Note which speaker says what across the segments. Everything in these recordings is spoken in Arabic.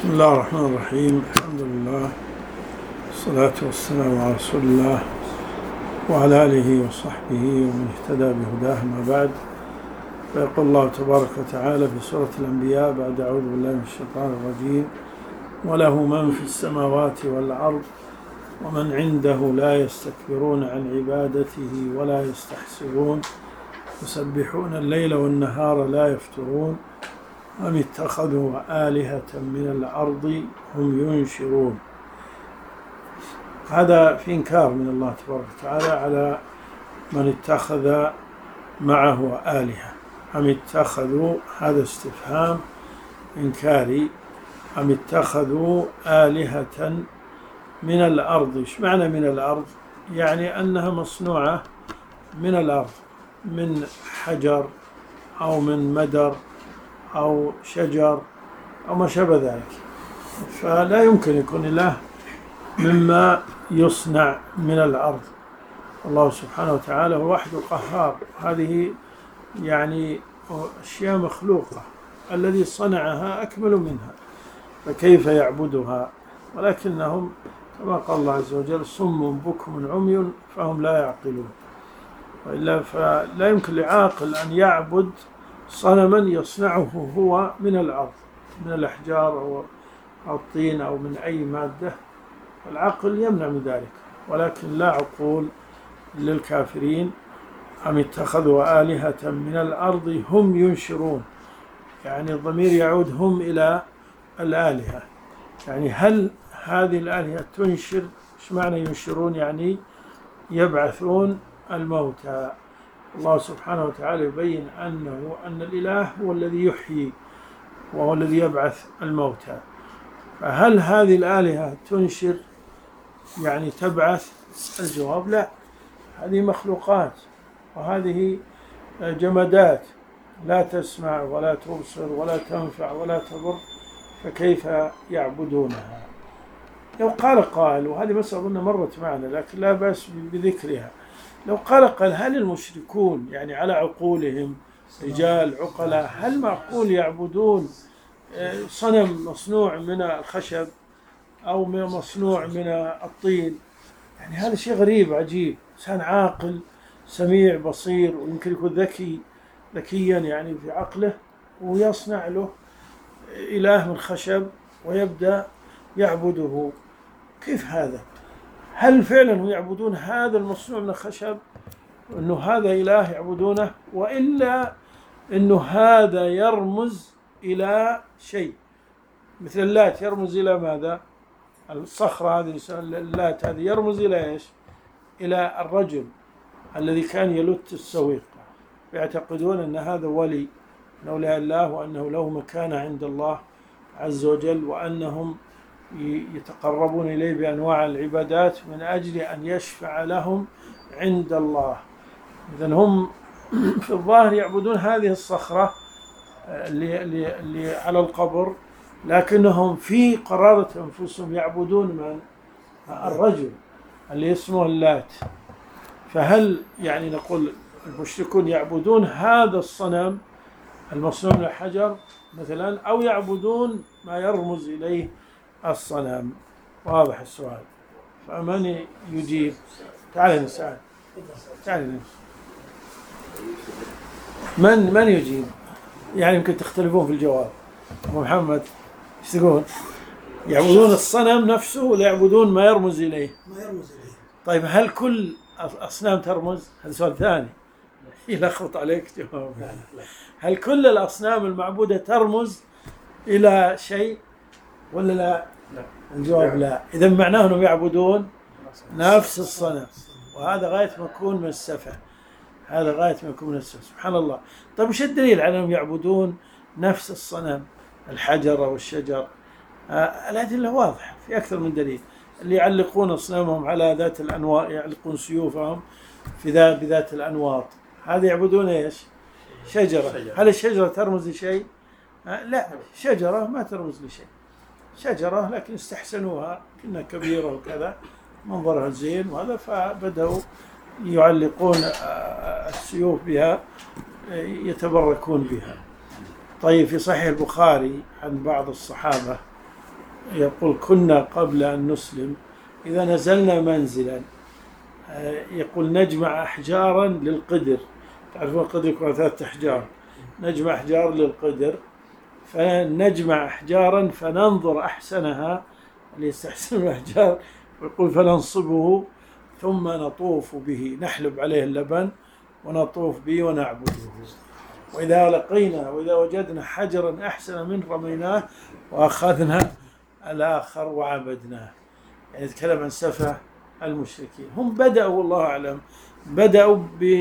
Speaker 1: بسم الله الرحمن الرحيم. الحمد لله والصلاة والسلام على رسول الله وعلى آله وصحبه ومن اهتدى بهداه. ما بعد، فيقول الله تبارك وتعالى في سورة الأنبياء بعد أعوذ بالله من الشيطان الرجيم: وله من في السماوات والأرض ومن عنده لا يستكبرون عن عبادته ولا يستحسرون يسبحون الليل والنهار لا يفترون أم اتخذوا آلهة من الأرض هم ينشرون. هذا في إنكار من الله تبارك وتعالى على من اتخذ معه آلهة. أم اتخذوا، هذا استفهام إنكاري. أم اتخذوا آلهة من الأرض. إيش معنى من الأرض؟ يعني أنها مصنوعة من الأرض، من حجر أو من مدر أو شجر أو ما شابه ذلك، فلا يمكن يكون إله مما يصنع من الأرض. الله سبحانه وتعالى هو وحده القهار. هذه يعني أشياء مخلوقة، الذي صنعها أكمل منها، فكيف يعبدها؟ ولكنهم كما قال الله عز وجل: صم بكم عمي فهم لا يعقلون. وإلا فلا يمكن لعاقل أن يعبد صنما يصنعه هو من الأرض، من الأحجار أو الطين أو من أي مادة. العقل يمنع من ذلك، ولكن لا عقول للكافرين. أم اتخذوا آلهة من الأرض هم ينشرون، يعني الضمير يعود هم إلى الآلهة. يعني هل هذه الآلهة تنشر؟ إيش معنى ينشرون؟ يعني يبعثون الموتى. الله سبحانه وتعالى يبين أن الإله هو الذي يحيي وهو الذي يبعث الموتى. فهل هذه الآلهة تنشر يعني تبعث؟ الجواب لا، هذه مخلوقات وهذه جمادات لا تسمع ولا تبصر ولا تنفع ولا تضر، فكيف يعبدونها؟ لو قال قائل، وهذه مسألة مرت معنا لكن لا بأس بذكرها، لو قال هل المشركون يعني على عقولهم رجال عقلاء، هل معقول يعبدون صنم مصنوع من الخشب أو مصنوع من الطين؟ يعني هذا شيء غريب عجيب. إنسان عاقل سميع بصير ويمكن يكون ذكيا يعني في عقله، ويصنع له إله من خشب ويبدأ يعبده. كيف هذا؟ هل فعلا هم يعبدون هذا المصنوع من الخشب، أنه هذا إله يعبدونه، وإلا أنه هذا يرمز إلى شيء؟ مثل اللات يرمز إلى ماذا؟ الصخرة هذه اللات هذه يرمز إلى إيش؟ إلى الرجل الذي كان يلت السويق. يعتقدون أن هذا ولي من أولياء الله، وأنه له مكانة عند الله عز وجل، وأنهم يتقربون إليه بأنواع العبادات من أجل أن يشفع لهم عند الله. إذن هم في الظاهر يعبدون هذه الصخرة اللي على القبر، لكنهم في قرارة أنفسهم يعبدون من؟ الرجل اللي اسمه اللات. فهل يعني نقول المشركون يعبدون هذا الصنم المصنوع من الحجر مثلا، أو يعبدون ما يرمز إليه الصنم؟ واضح السؤال. فمن يجيب؟ تعال نسأل، تعال من يجيب؟ يعني يمكن تختلفون في الجواب. أبو محمد ايش تقول؟ يعبدون الصنم نفسه ولا يعبدون ما يرمز إليه؟
Speaker 2: ما يرمز إليه.
Speaker 1: طيب هل كل الأصنام ترمز؟ هذا سؤال ثاني يلخبط عليك جواب. هل كل الأصنام المعبودة ترمز إلى شيء ولا لا؟ الجواب لا. إذا معناه أنهم يعبدون نفس الصنم، وهذا غاية ما يكون من السفه. هذا غاية ما يكون من السفه، سبحان الله. طيب وش الدليل على أنهم يعبدون نفس الصنم، الحجر أو الشجر؟ الأدلة واضحة في أكثر من دليل. اللي يعلقون أصنامهم على ذات الأنواط، يعلقون سيوفهم بذات الأنواط، هذا يعبدون إيش؟ شجرة. هل الشجرة ترمز لشيء؟ لا، شجرة ما ترمز لشيء. شجرة لكن استحسنوها كأنها كبيرة وكذا، منظرها زين وهذا، فبدأوا يعلقون السيوف بها يتبركون بها. طيب في صحيح البخاري عن بعض الصحابة يقول كنا قبل أن نسلم إذا نزلنا منزلا يقول نجمع أحجارا للقدر، تعرفون القدر يكون 3 أحجار، نجمع أحجار للقدر، فنجمع أحجارا فننظر أحسنها اللي يستحسن الأحجار، ويقول فننصبه ثم نطوف به، نحلب عليه اللبن ونطوف به ونعبده، وإذا لقينا وإذا وجدنا حجرا أحسن من رميناه وأخذنا الآخر وعبدناه. يعني يتكلم عن سفه المشركين. هم بدأوا والله أعلم بدأوا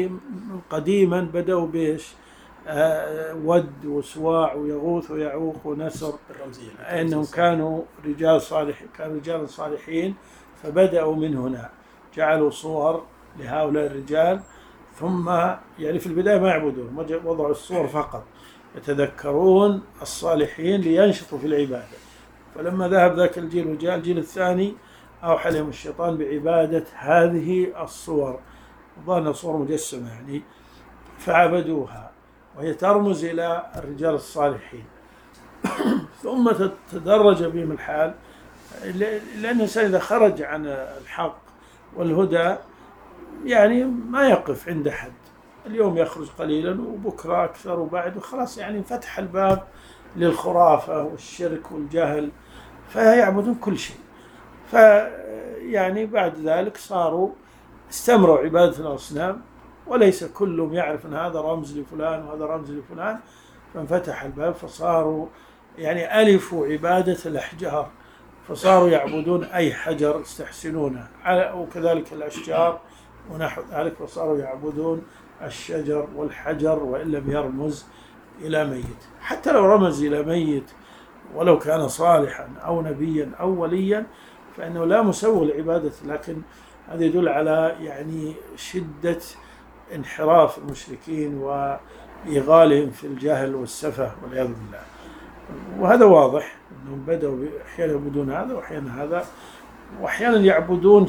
Speaker 1: قديما بدأوا بإيش؟ ود وسواع ويغوث ويعوق ونسر، إنهم كانوا رجال صالح، كانوا رجال صالحين، فبدأوا من هنا جعلوا صور لهؤلاء الرجال، ثم يعني في البداية ما يعبدون، وضعوا الصور فقط يتذكرون الصالحين لينشطوا في العبادة. فلما ذهب ذاك الجيل وجاء الجيل الثاني أوحى لهم الشيطان بعبادة هذه الصور، ظن صور مجسمة يعني، فعبدوها وهي ترمز إلى الرجال الصالحين. ثم تدرج بهم الحال، لأن الإنسان إذا خرج عن الحق والهدى يعني ما يقف عند حد، اليوم يخرج قليلا وبكرة أكثر وبعد، وخلاص يعني فتح الباب للخرافة والشرك والجهل، فيعبدون كل شيء. فيعني بعد ذلك صاروا استمروا عبادة الأصنام، وليس كلهم يعرف أن هذا رمز لفلان وهذا رمز لفلان، فانفتح الباب فصاروا يعني ألفوا عبادة الأحجار، فصاروا يعبدون أي حجر يستحسنونه، وكذلك الأشجار ونحو ذلك، فصاروا يعبدون الشجر والحجر وإن لم يرمز إلى ميت. حتى لو رمز إلى ميت ولو كان صالحا أو نبيا أو وليا فإنه لا مسوغ لعبادة، لكن هذا يدل على يعني شدة انحراف المشركين وإغالهم في الجهل والسفه والعياذ بالله. وهذا واضح أنهم بدأوا أحيانا يعبدون هذا وأحيانا هذا، وأحيانا يعبدون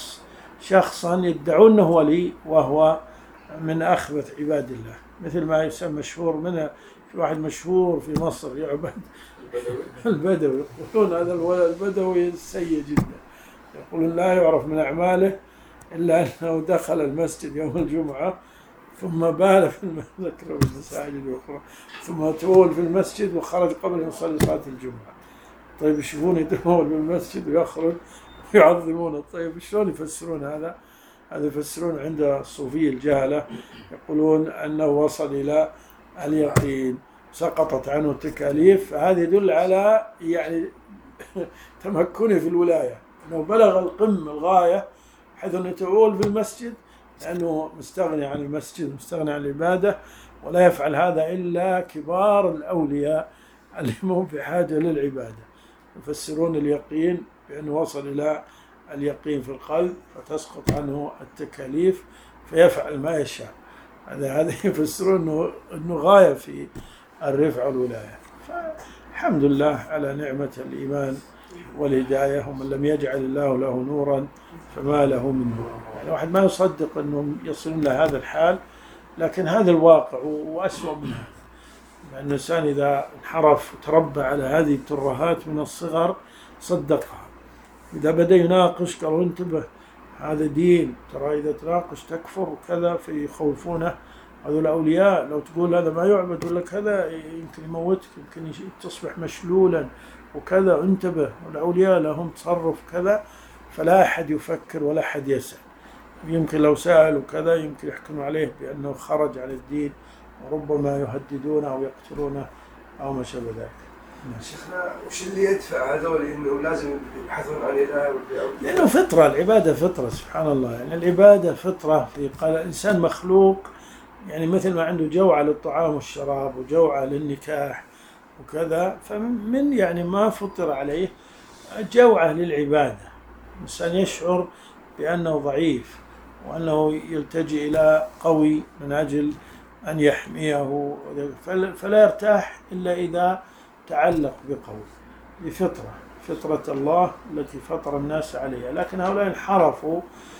Speaker 1: شخصا يدعون أنه ولي وهو من أخبث عباد الله، مثل ما يسمى مشهور منها، في واحد مشهور في مصر يعبد البدوي، يقولون هذا البدوي سيء جدا، يقولون لا يعرف من أعماله إلا أنه دخل المسجد يوم الجمعة ثم بال في المسجد والمساجد الأخرى، ثم تول في المسجد وخرج قبل أن يصلي صلاة الجمعة. طيب يشوفون يتول في المسجد ويخرج ويعظمونه، طيب شلون يفسرون هذا؟ هذا يفسرون عند الصوفية الجهلة، يقولون أنه وصل إلى اليقين، سقطت عنه التكاليف، فهذا يدل على يعني تمكنه في الولاية، أنه بلغ القمة الغاية حيث أنه يتول في المسجد لأنه مستغني عن المسجد، مستغني عن العبادة، ولا يفعل هذا إلا كبار الأولياء اللي هم في حاجة للعبادة. يفسرون اليقين بأنه وصل إلى اليقين في القلب فتسقط عنه التكاليف فيفعل ما يشاء. هذا يفسرون أنه غاية في الرفع والولاية. فالحمد لله على نعمة الإيمان والهداية، ومن لم يجعل الله له نورا فما له من نور. يعني واحد ما يصدق أنهم يصلون لهذا الحال، لكن هذا الواقع وأسوأ منها، لأن الإنسان إذا انحرف وتربى على هذه الترهات من الصغر صدقها، إذا بدأ يناقش قالوا انتبه هذا دين، ترى إذا تناقش تكفر وكذا، فيخوفونه. هذول الأولياء لو تقول هذا ما يعبد ولا كذا يمكن يموتك، يمكن تصبح مشلولا وكذا، انتبه، والأولياء لهم تصرف كذا، فلا أحد يفكر ولا أحد يسأل. يمكن لو سأل وكذا يمكن يحكموا عليه بأنه خرج عن الدين، وربما يهددونه أو يقتلونه أو ما شابه ذلك.
Speaker 2: شيخنا وش اللي يدفع هذول انه لازم يبحثون عن اله؟
Speaker 1: لانه فطره، العباده فطره، سبحان الله، يعني العباده فطره. في قال الانسان مخلوق يعني مثل ما عنده جوعه للطعام والشراب وجوعه للنكاح وكذا، فمن يعني ما فطر عليه جوعه للعباده. الانسان يشعر بانه ضعيف وانه يلتجئ الى قوي من اجل ان يحميه، فلا يرتاح الا اذا تعلق بقول بفطرة، فطرة الله التي فطر الناس عليها. لكن هؤلاء انحرفوا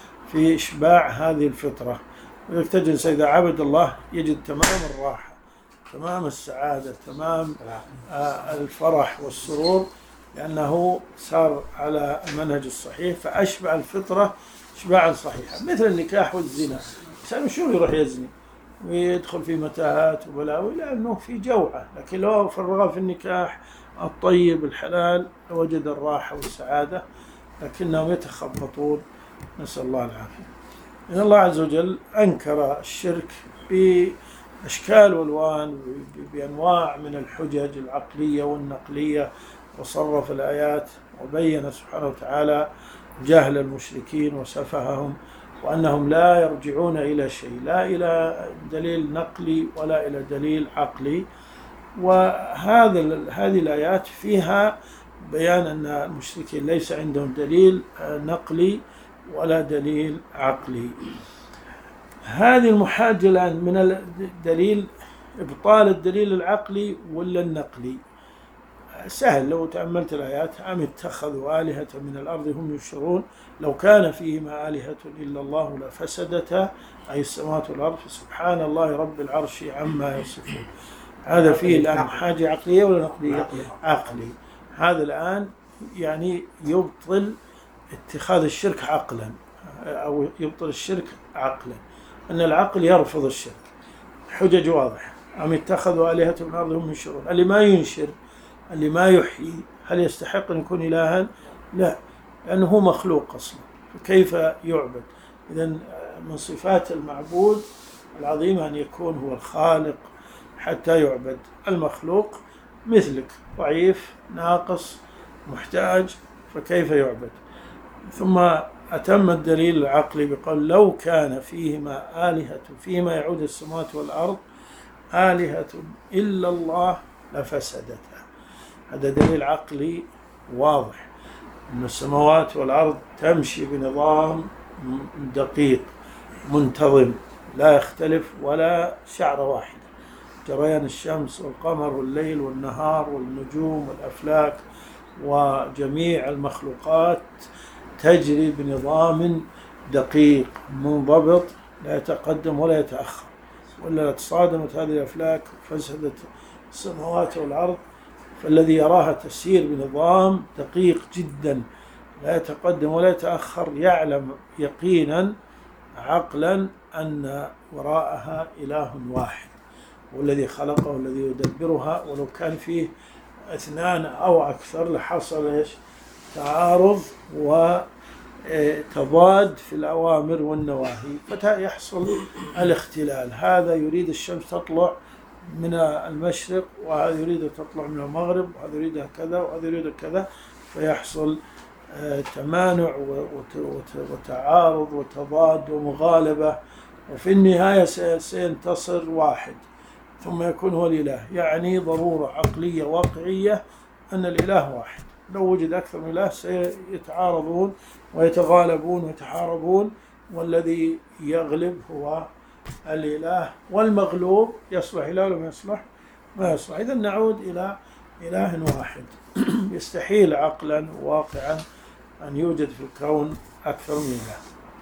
Speaker 1: في إشباع هذه الفطرة، ويجد إذا عبد الله يجد تمام الراحة، تمام السعادة، تمام الفرح والسرور، لأنه سار على المنهج الصحيح، فأشبع الفطرة إشباعا صحيحا. مثل النكاح والزنا، الإنسان شو يروح يزني ويدخل في متاهات وبلاوي لأنه في جوعة، لكن لو فرغ في النكاح الطيب الحلال وجد الراحة والسعادة، لكنهم يتخبطون، نسأل الله العافية. إن الله عز وجل أنكر الشرك بأشكال والوان، بأنواع من الحجج العقلية والنقلية، وصرف الآيات وبين سبحانه وتعالى جهل المشركين وسفههم، وأنهم لا يرجعون إلى شيء، لا إلى دليل نقلي ولا إلى دليل عقلي. هذه الآيات فيها بيان أن المشركين ليس عندهم دليل نقلي ولا دليل عقلي. هذه المحاجة الآن من الدليل، إبطال الدليل العقلي ولا النقلي. سهل لو تأملت الآيات: أم اتخذوا آلهة من الأرض هم ينشرون لو كان فيهما آلهة إلا الله لفسدتا، أي السماوات والأرض، فسبحان الله رب العرش عما يصفون. هذا فيه الآن حاجة عقلية ولا نقلية؟ عقلي. هذا الآن يعني يبطل اتخاذ الشرك عقلا، أو يبطل الشرك عقلا، أن العقل يرفض الشرك. حجج واضحة: أم اتخذوا آلهة من الأرض هم ينشرون. اللي ما ينشر، اللي ما يحيي، هل يستحق أن يكون إلها؟ لا، لأنه هو مخلوق أصلا، فكيف يعبد؟ إذن من صفات المعبود العظيمة أن يكون هو الخالق حتى يعبد. المخلوق مثلك، ضعيف، ناقص، محتاج، فكيف يعبد؟ ثم أتم الدليل العقلي بقول: لو كان فيهما آلهة، فيما يعود السماوات والأرض، آلهة إلا الله لفسدتا. هذا دليل عقلي واضح أن السماوات والأرض تمشي بنظام دقيق منتظم، لا يختلف ولا شعرة واحدة. جريان الشمس والقمر والليل والنهار والنجوم والأفلاك وجميع المخلوقات تجري بنظام دقيق منضبط، لا يتقدم ولا يتأخر، ولا تصادمت هذه الأفلاك فسدت السماوات والأرض. فالذي يراها تسير بنظام دقيق جدا لا يتقدم ولا يتأخر يعلم يقينا عقلا أن وراءها إله واحد، والذي خلقه والذي يدبرها. ولو كان فيه اثنان أو أكثر لحصل تعارض وتضاد في الأوامر والنواهي، فيحصل الاختلال. هذا يريد الشمس تطلع من المشرق، وهذا يريد تطلع من المغرب، وهذا يريد كذا وهذا يريد كذا، فيحصل تمانع وتعارض وتضاد ومغالبة، وفي النهاية سينتصر واحد ثم يكون هو الإله. يعني ضرورة عقلية واقعية أن الإله واحد. لو وجد أكثر من إله سيتعارضون ويتغالبون ويتحاربون، والذي يغلب هو الإله، والمغلوب يصلح إله ولا ما يصلح؟ ما يصلح. إذن نعود إلى إله واحد. يستحيل عقلا واقعا أن يوجد في الكون أكثر من إله.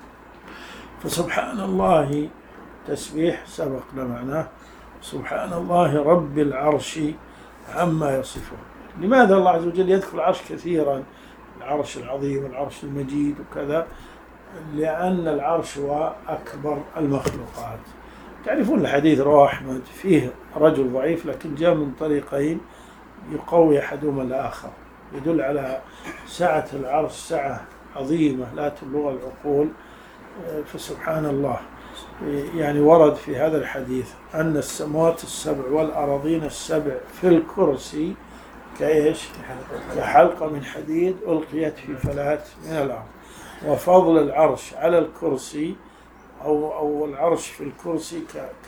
Speaker 1: فسبحان الله تسبيح سبقنا معناه: سبحان الله رب العرش عما يصفون. لماذا الله عز وجل يذكر العرش كثيرا؟ العرش العظيم، العرش المجيد وكذا، لأن العرش هو أكبر المخلوقات. تعرفون الحديث رواه أحمد فيه رجل ضعيف لكن جاء من طريقين يقوي أحدهما الآخر، يدل على سعة العرش، سعة عظيمة لا تبلغ العقول. فسبحان الله، يعني ورد في هذا الحديث أن السماوات السبع والأراضين السبع في الكرسي كإيش؟ كحلقة من حديد ألقيت في فلات من الأرض. وفضل العرش على الكرسي أو العرش في الكرسي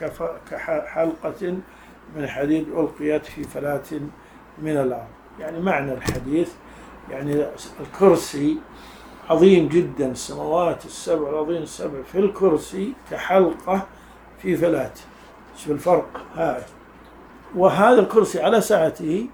Speaker 1: كحلقة من حديد ألقيت في فلات من الأرض. يعني معنى الحديث يعني الكرسي عظيم جدا، السماوات السبع والأراضين السبع في الكرسي كحلقة في فلات. شوف الفرق هذا. وهذا الكرسي على سعته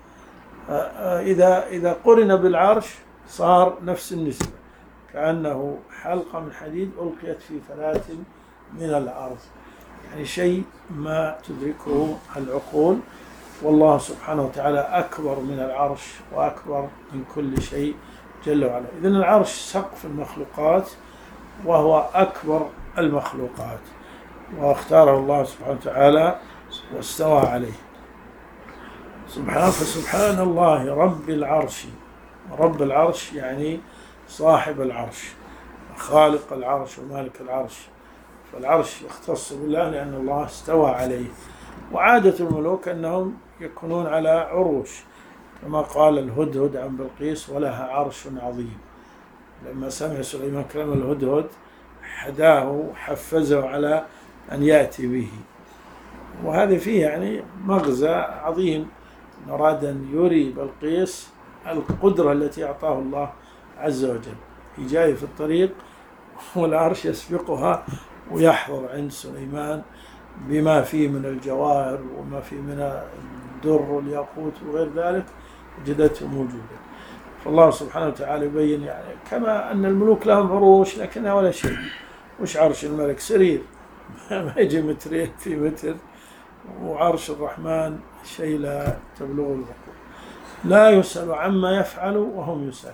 Speaker 1: إذا قرن بالعرش صار نفس النسبة، كأنه حلقة من حديد ألقيت في فلات من الأرض. يعني شيء ما تدركه العقول. والله سبحانه وتعالى أكبر من العرش وأكبر من كل شيء جل وعلا. إذن العرش سقف المخلوقات وهو أكبر المخلوقات، واختاره الله سبحانه وتعالى واستوى عليه سبحانه. فسبحان الله رب العرش. رب العرش يعني صاحب العرش، خالق العرش ومالك العرش. فالعرش يختص بالله لأن الله استوى عليه. وعادة الملوك أنهم يكونون على عروش، كما قال الهدهد عن بلقيس: ولها عرش عظيم. لما سمع سليمان كلام الهدهد حداه وحفزه على أن يأتي به. وهذا فيه يعني مغزى عظيم، أراد أن يري بلقيس القدرة التي أعطاه الله عز وجل. هي جاية في الطريق والعرش يسبقها ويحضر عند سليمان بما فيه من الجواهر وما فيه من الدر والياقوت وغير ذلك، وجدته موجودة. فالله سبحانه وتعالى يبين يعني كما أن الملوك لهم عروش لكنها ولا شيء. وش عرش الملك؟ سرير ما يجي مترين في متر. وعرش الرحمن شيء لا تبلغ العقول. لا يسأل عما يفعل وهم يسألون،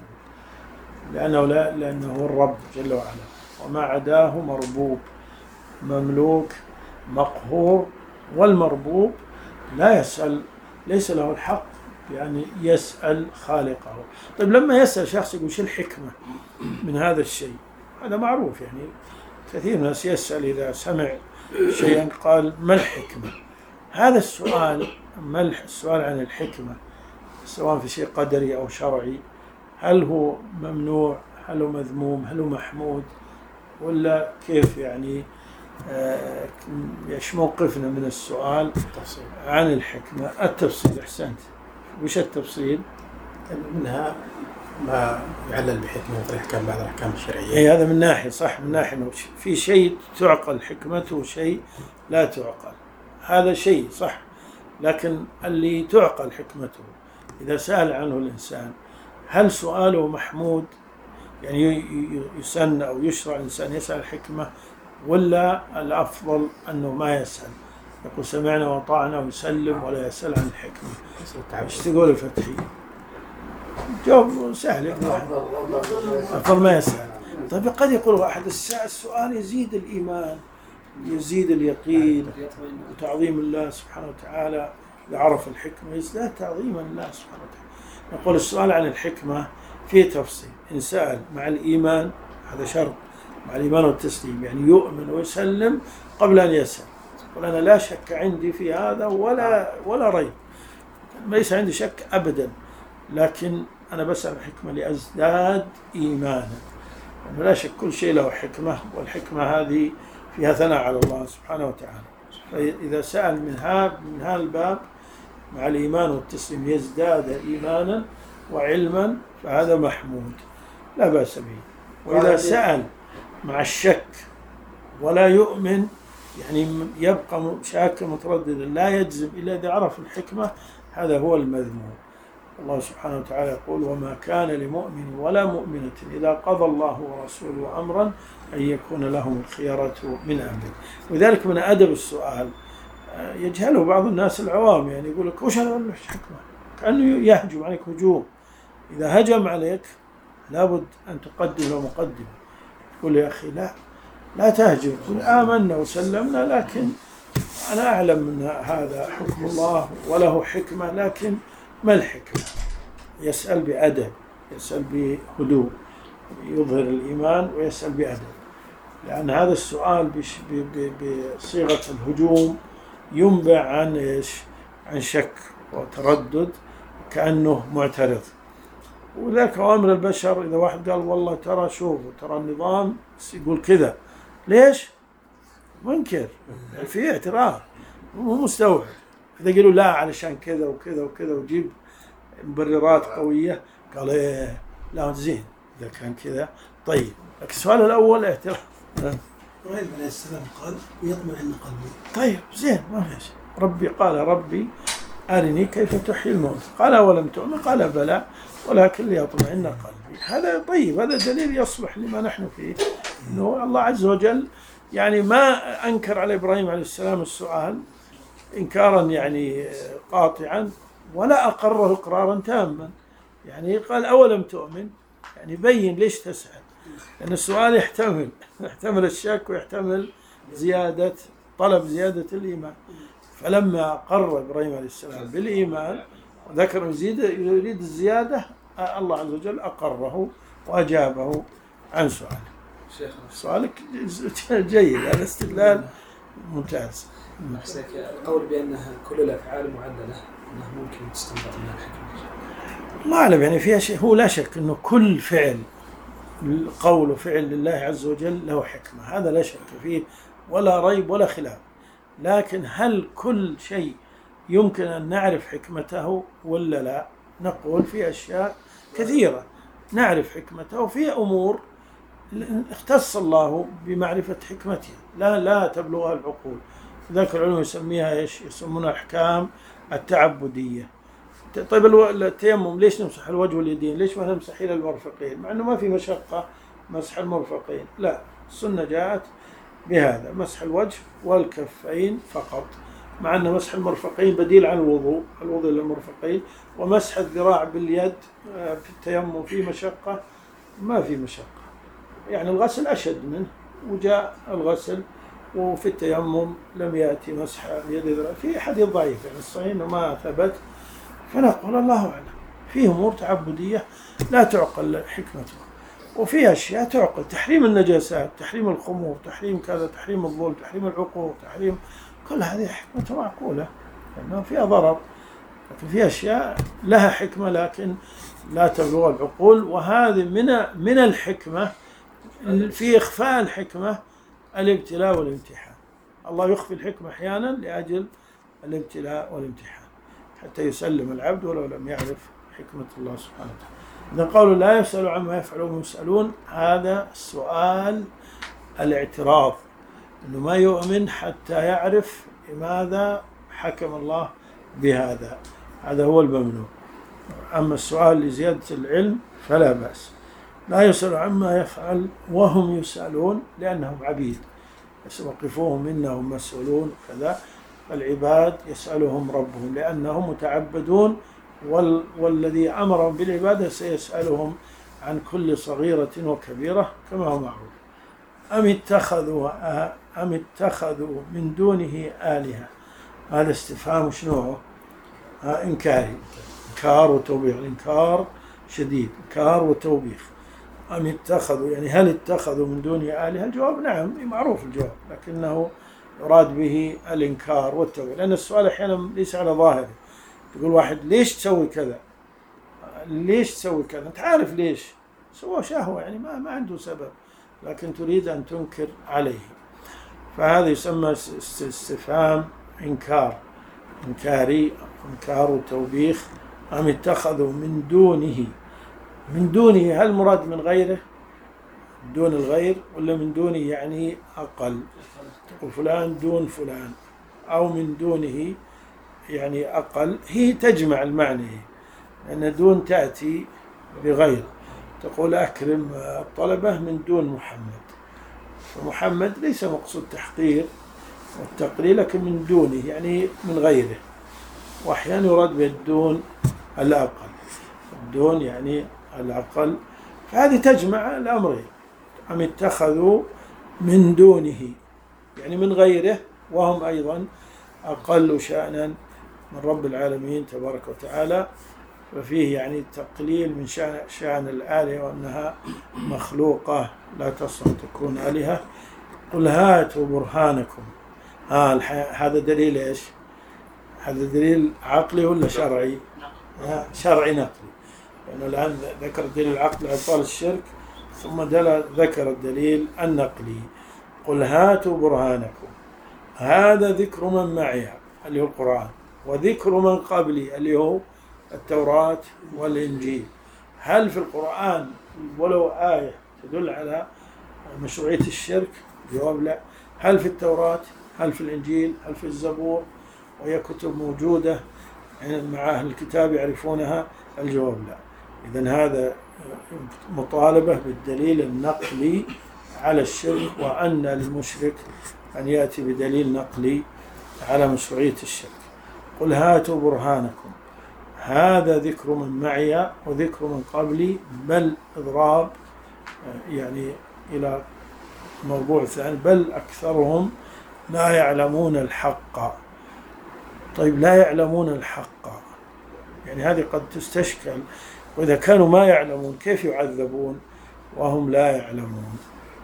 Speaker 1: لأنه هو الرب جل وعلا، وما عداه مربوب، مملوك مقهور. والمربوب لا يسأل، ليس له الحق يعني يسأل خالقه. طيب لما يسأل شخص يقول: شو الحكمة من هذا الشيء؟ هذا معروف، يعني كثير من الناس يسأل إذا سمع شيئا قال: ما الحكمة؟ هذا السؤال، السؤال عن الحكمة سواء في شيء قدري أو شرعي، هل هو ممنوع؟ هل هو مذموم؟ هل هو محمود؟ ولا كيف يعني؟ ايش موقفنا من السؤال عن الحكمة؟ التفصيل. أحسنت. وش التفصيل؟
Speaker 3: منها ما يعلل بحكمة مثل الأحكام بعض الأحكام الشرعية.
Speaker 1: أي هذا من ناحية صح، من ناحية في شيء تعقل حكمته وشيء لا تعقل، هذا شيء صح. لكن اللي تعقل حكمته إذا سأل عنه الإنسان، هل سؤاله محمود؟ يعني يسن أو يشرع الإنسان يسأل الحكمة، ولا الأفضل أنه ما يسأل، يقول سمعنا وطاعنا ويسلم ولا يسأل عن الحكمة؟ ايش تقول الفتحي؟ جواب سهل، أفضل ما يسأل. طيب قد يقول أحد: السؤال يزيد الإيمان، يزيد اليقين وتعظيم الله سبحانه وتعالى. إذا عرف الحكمة يزداد تعظيما لله سبحانه وتعالى. نقول السؤال عن الحكمة فيه تفصيل. إن سأل مع الإيمان هذا شرط، مع الإيمان والتسليم، يعني يؤمن ويسلم قبل أن يسأل. يقول: أنا لا شك عندي في هذا ولا ريب، ليس عندي شك أبدا، لكن أنا بسأل الحكمة لأزداد إيمانا. لا شك كل شيء له حكمة، والحكمة هذه فيها ثناء على الله سبحانه وتعالى. فإذا سأل من هذا الباب مع الإيمان والتسليم يزداد إيمانا وعلما، فهذا محمود لا بأس به. وإذا سأل مع الشك ولا يؤمن، يعني يبقى شاكا مترددا لا يجزم إلا إذا عرف الحكمة، هذا هو المذموم. الله سبحانه وتعالى يقول: وما كان لمؤمن ولا مؤمنة إذا قضى الله ورسوله أمرا أن يكون لهم الخيرة من أمره. وذلك من أدب السؤال يجهله بعض الناس العوام، يعني يقول لك: وش هذا الحكمة؟ كأنه يهجم عليك هجوم. إذا هجم عليك لابد أن تقدم له مقدمة، تقول: يا أخي لا تهجم، قل آمنا وسلمنا، لكن أنا أعلم أن هذا حكم الله وله حكمة، لكن ما الحكمة؟ يسأل بأدب، يسأل بهدوء، يظهر الإيمان ويسأل بأدب، لأن هذا السؤال بصيغة الهجوم ينبع عن إيش؟ عن شك وتردد، كأنه معترض. وذلك أمر البشر، إذا واحد قال: والله ترى شوفوا ترى النظام يقول كذا، ليش؟ منكر، في اعتراض، مو مستوعب. إذا قالوا لا علشان كذا وكذا وكذا وجيب مبررات قوية، قال: إيه لا زين إذا كان كذا. طيب لكن السؤال الأول اعتراض.
Speaker 3: إبراهيم عليه السلام قال: يطمئن قلبي.
Speaker 1: طيب زين، ما فيش. ربي قال: ربي أرني كيف تحيي الموت. قال: ولم تؤمن؟ قال: بلى ولكن ليطمئن قلبي. هذا طيب، هذا دليل يصلح لما نحن فيه، إنه الله عز وجل يعني ما أنكر على إبراهيم عليه السلام السؤال، إنكارا يعني قاطعا، ولا أقره إقرارا تاما. يعني قال أولم تؤمن، يعني بين ليش تسأل، لأن السؤال يحتمل الشك ويحتمل طلب زيادة الإيمان. فلما قر إبراهيم عليه السلام بالإيمان وذكر يريد الزيادة، الله عز وجل أقره وأجابه عن سؤاله. سؤالك جيد، هذا استدلال ممتاز.
Speaker 4: القول بأنها كل الأفعال معللة أنها ممكن تستنبط منها الحكمة.
Speaker 1: الله أعلم، يعني فيها شيء، هو لا شك أنه كل فعل، قول وفعل لله عز وجل له حكمة، هذا لا شك فيه ولا ريب ولا خلاف. لكن هل كل شيء يمكن أن نعرف حكمته ولا لا؟ نقول في أشياء كثيرة نعرف حكمته، وفي أمور اختص الله بمعرفة حكمته لا تبلغها العقول. ذاك العلم يسميها ايش؟ يسمونها الأحكام التعبدية. طيب التيمم ليش نمسح الوجه واليدين؟ ليش ما نمسح إلى المرفقين؟ مع أنه ما في مشقة مسح المرفقين، لا، السنة جاءت بهذا، مسح الوجه والكفين فقط، مع أن مسح المرفقين بديل عن الوضوء للمرفقين. ومسح الذراع باليد في التيمم في مشقة؟ ما في مشقة، يعني الغسل أشد منه، وجاء الغسل، وفي التيمم لم يأتي مسح يد الذراع، في حديث ضعيف يعني الصحيح إنه ما ثبت. فنقول الله أعلم، في أمور تعبدية لا تعقل حكمتها، وفي أشياء تعقل، تحريم النجاسات، تحريم الخمور، تحريم كذا، تحريم الظلم، تحريم العقوق، تحريم كل هذه حكمة معقولة لأنه فيها ضرر. لكن في أشياء لها حكمة لكن لا تبلغ العقول، وهذه من الحكمة في إخفاء الحكمة الابتلاء والامتحان. الله يخفي الحكمة أحيانا لأجل الابتلاء والامتحان حتى يسلم العبد ولو لم يعرف حكمة الله سبحانه وتعالى. إذا قالوا لا يسأل عما يفعلون يسألون، هذا السؤال الاعتراف، إنه ما يؤمن حتى يعرف لماذا حكم الله بهذا، هذا هو الممنوع. أما السؤال لزيادة العلم فلا بأس. لا يسأل عما يفعل وهم يسألون لأنهم عبيد، وقفوهم إنهم مسؤولون كذا. العباد يسألهم ربهم لأنهم متعبدون، والذي أمرهم بالعبادة سيسألهم عن كل صغيرة وكبيرة كما هو معروف. أم اتخذوا من دونه آلهة، هذا استفهام شنو؟ إنكاري، إنكار وتوبيخ، الإنكار شديد، إنكار وتوبيخ. أم اتخذوا، يعني هل اتخذوا من دونه آلهة؟ الجواب نعم، معروف الجواب، لكنه يراد به الإنكار والتوبيخ، لأن السؤال أحيانا ليس على ظاهره. تقول واحد ليش تسوي كذا؟ ليش تسوي كذا؟ أنت عارف ليش سوى شهوة، يعني ما عنده سبب، لكن تريد أن تنكر عليه، فهذا يسمى استفهام إنكاري، إنكار وتوبيخ. أم اتخذوا من دونه، هل مراد من غيره، دون الغير، ولا من دونه يعني أقل، وفلان دون فلان، أو من دونه يعني أقل؟ هي تجمع المعنى، لأن دون تأتي بغير، تقول أكرم الطلبة من دون محمد، فمحمد ليس مقصود تحقير والتقليل، لكن من دونه يعني من غيره، وأحيانا يراد بالدون الأقل، الدون يعني الأقل، فهذه تجمع الأمرين. أم اتخذوا من دونه يعني من غيره، وهم أيضا أقل شأنا من رب العالمين تبارك وتعالى، ففيه يعني تقليل من شأن الآلهة وأنها مخلوقة لا تصلح تكون آلهة. قل هاتوا برهانكم. هذا دليل إيش؟ هذا دليل عقلي ولا شرعي؟ شرعي نقلي، لأنه الآن ذكر الدليل العقلي لإبطال الشرك، ثم ذكر الدليل النقلي. قل هاتوا برهانكم، هذا ذكر من معي اللي هو القرآن، وذكر من قبلي اللي هو التوراة والإنجيل. هل في القرآن ولو آية تدل على مشروعية الشرك؟ جواب لا. هل في التوراة؟ هل في الإنجيل؟ هل في الزبور؟ وهي كتب موجودة مع أهل الكتاب يعرفونها؟ الجواب لا. إذن هذا مطالبة بالدليل النقلي على الشرك، وأن للمشرك أن يأتي بدليل نقلي على مشروعية الشرك. قل هاتوا برهانكم، هذا ذكر من معي وذكر من قبلي، بل إضراب يعني إلى موضوع ثاني، بل أكثرهم لا يعلمون الحق. طيب لا يعلمون الحق، يعني هذه قد تستشكل، وإذا كانوا ما يعلمون كيف يعذبون وهم لا يعلمون؟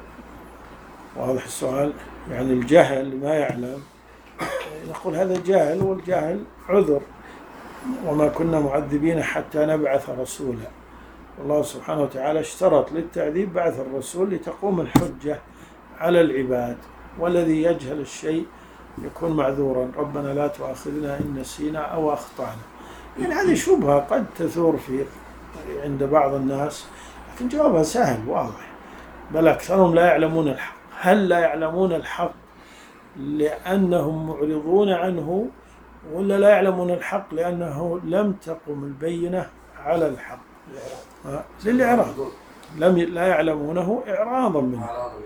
Speaker 1: واضح السؤال؟ يعني الجهل ما يعلم نقول هذا جاهل، والجاهل عذر، وما كنا معذبين حتى نبعث رسولا. الله سبحانه وتعالى اشترط للتعذيب بعث الرسول لتقوم الحجة على العباد، والذي يجهل الشيء يكون معذورا. ربنا لا تؤاخذنا إن نسينا أو أخطأنا. يعني هذه شبهة قد تثور في عند بعض الناس، لكن جوابها سهل واضح. بل أكثرهم لا يعلمون الحق. هل لا يعلمون الحق لأنهم معرضون عنه، ولا لا يعلمون الحق لأنه لم تقم البينة على الحق؟ للإعراض. لا يعلمونه إعراضا منه،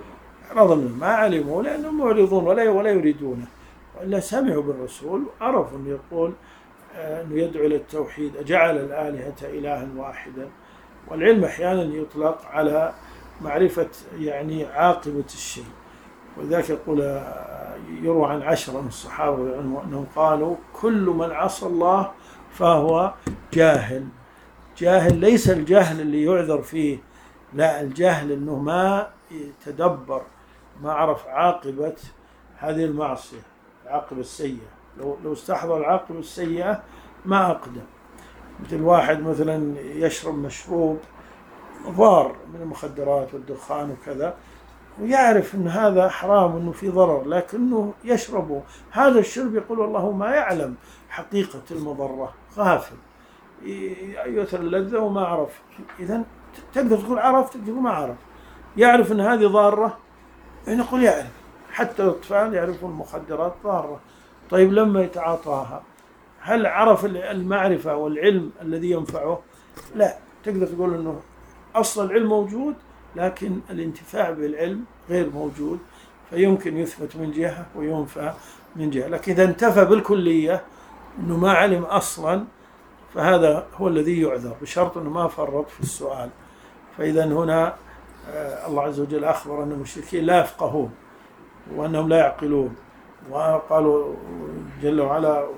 Speaker 1: ما علموا لأنهم معرضون ولا يريدونه، وإلا سمعوا بالرسول عرفوا أن يقول أنه يدعو إلى التوحيد، أجعل الآلهة إلها واحدا. والعلم أحيانا يطلق على معرفة يعني عاقبة الشيء، ولذلك يقول يروى عن 10 من الصحابة أنهم قالوا كل من عصى الله فهو جاهل. جاهل ليس الجهل اللي يعذر فيه، لا، الجهل أنه ما يتدبر، ما عرف عاقبة هذه المعصية، العاقبة السيئة. لو استحضر العاقبة السيئة ما أقدم. مثل واحد مثلا يشرب مشروب ضار من المخدرات والدخان وكذا، ويعرف أن هذا حرام وأنه في ضرر، لكنه يشربه. هذا الشرب يقول والله ما يعلم حقيقة المضرة، غافل، يؤثر اللذة وما عرف. إذن تقدر تقول عرف، تقدر تقول ما عرف. يعرف أن هذه ضارة، نقول يعرف. حتى الأطفال يعرفون المخدرات ضارة. طيب لما يتعاطاها هل عرف المعرفة والعلم الذي ينفعه؟ لا، تقدر تقول أنه أصل العلم موجود، لكن الانتفاع بالعلم غير موجود، فيمكن يثبت من جهة وينفى من جهة. لكن إذا انتفى بالكلية أنه ما علم أصلا، فهذا هو الذي يعذر، بشرط أنه ما فرط في السؤال. فإذا هنا الله عز وجل أخبر أن المشركين لا يفقهون وأنهم لا يعقلون، وقالوا جل وعلا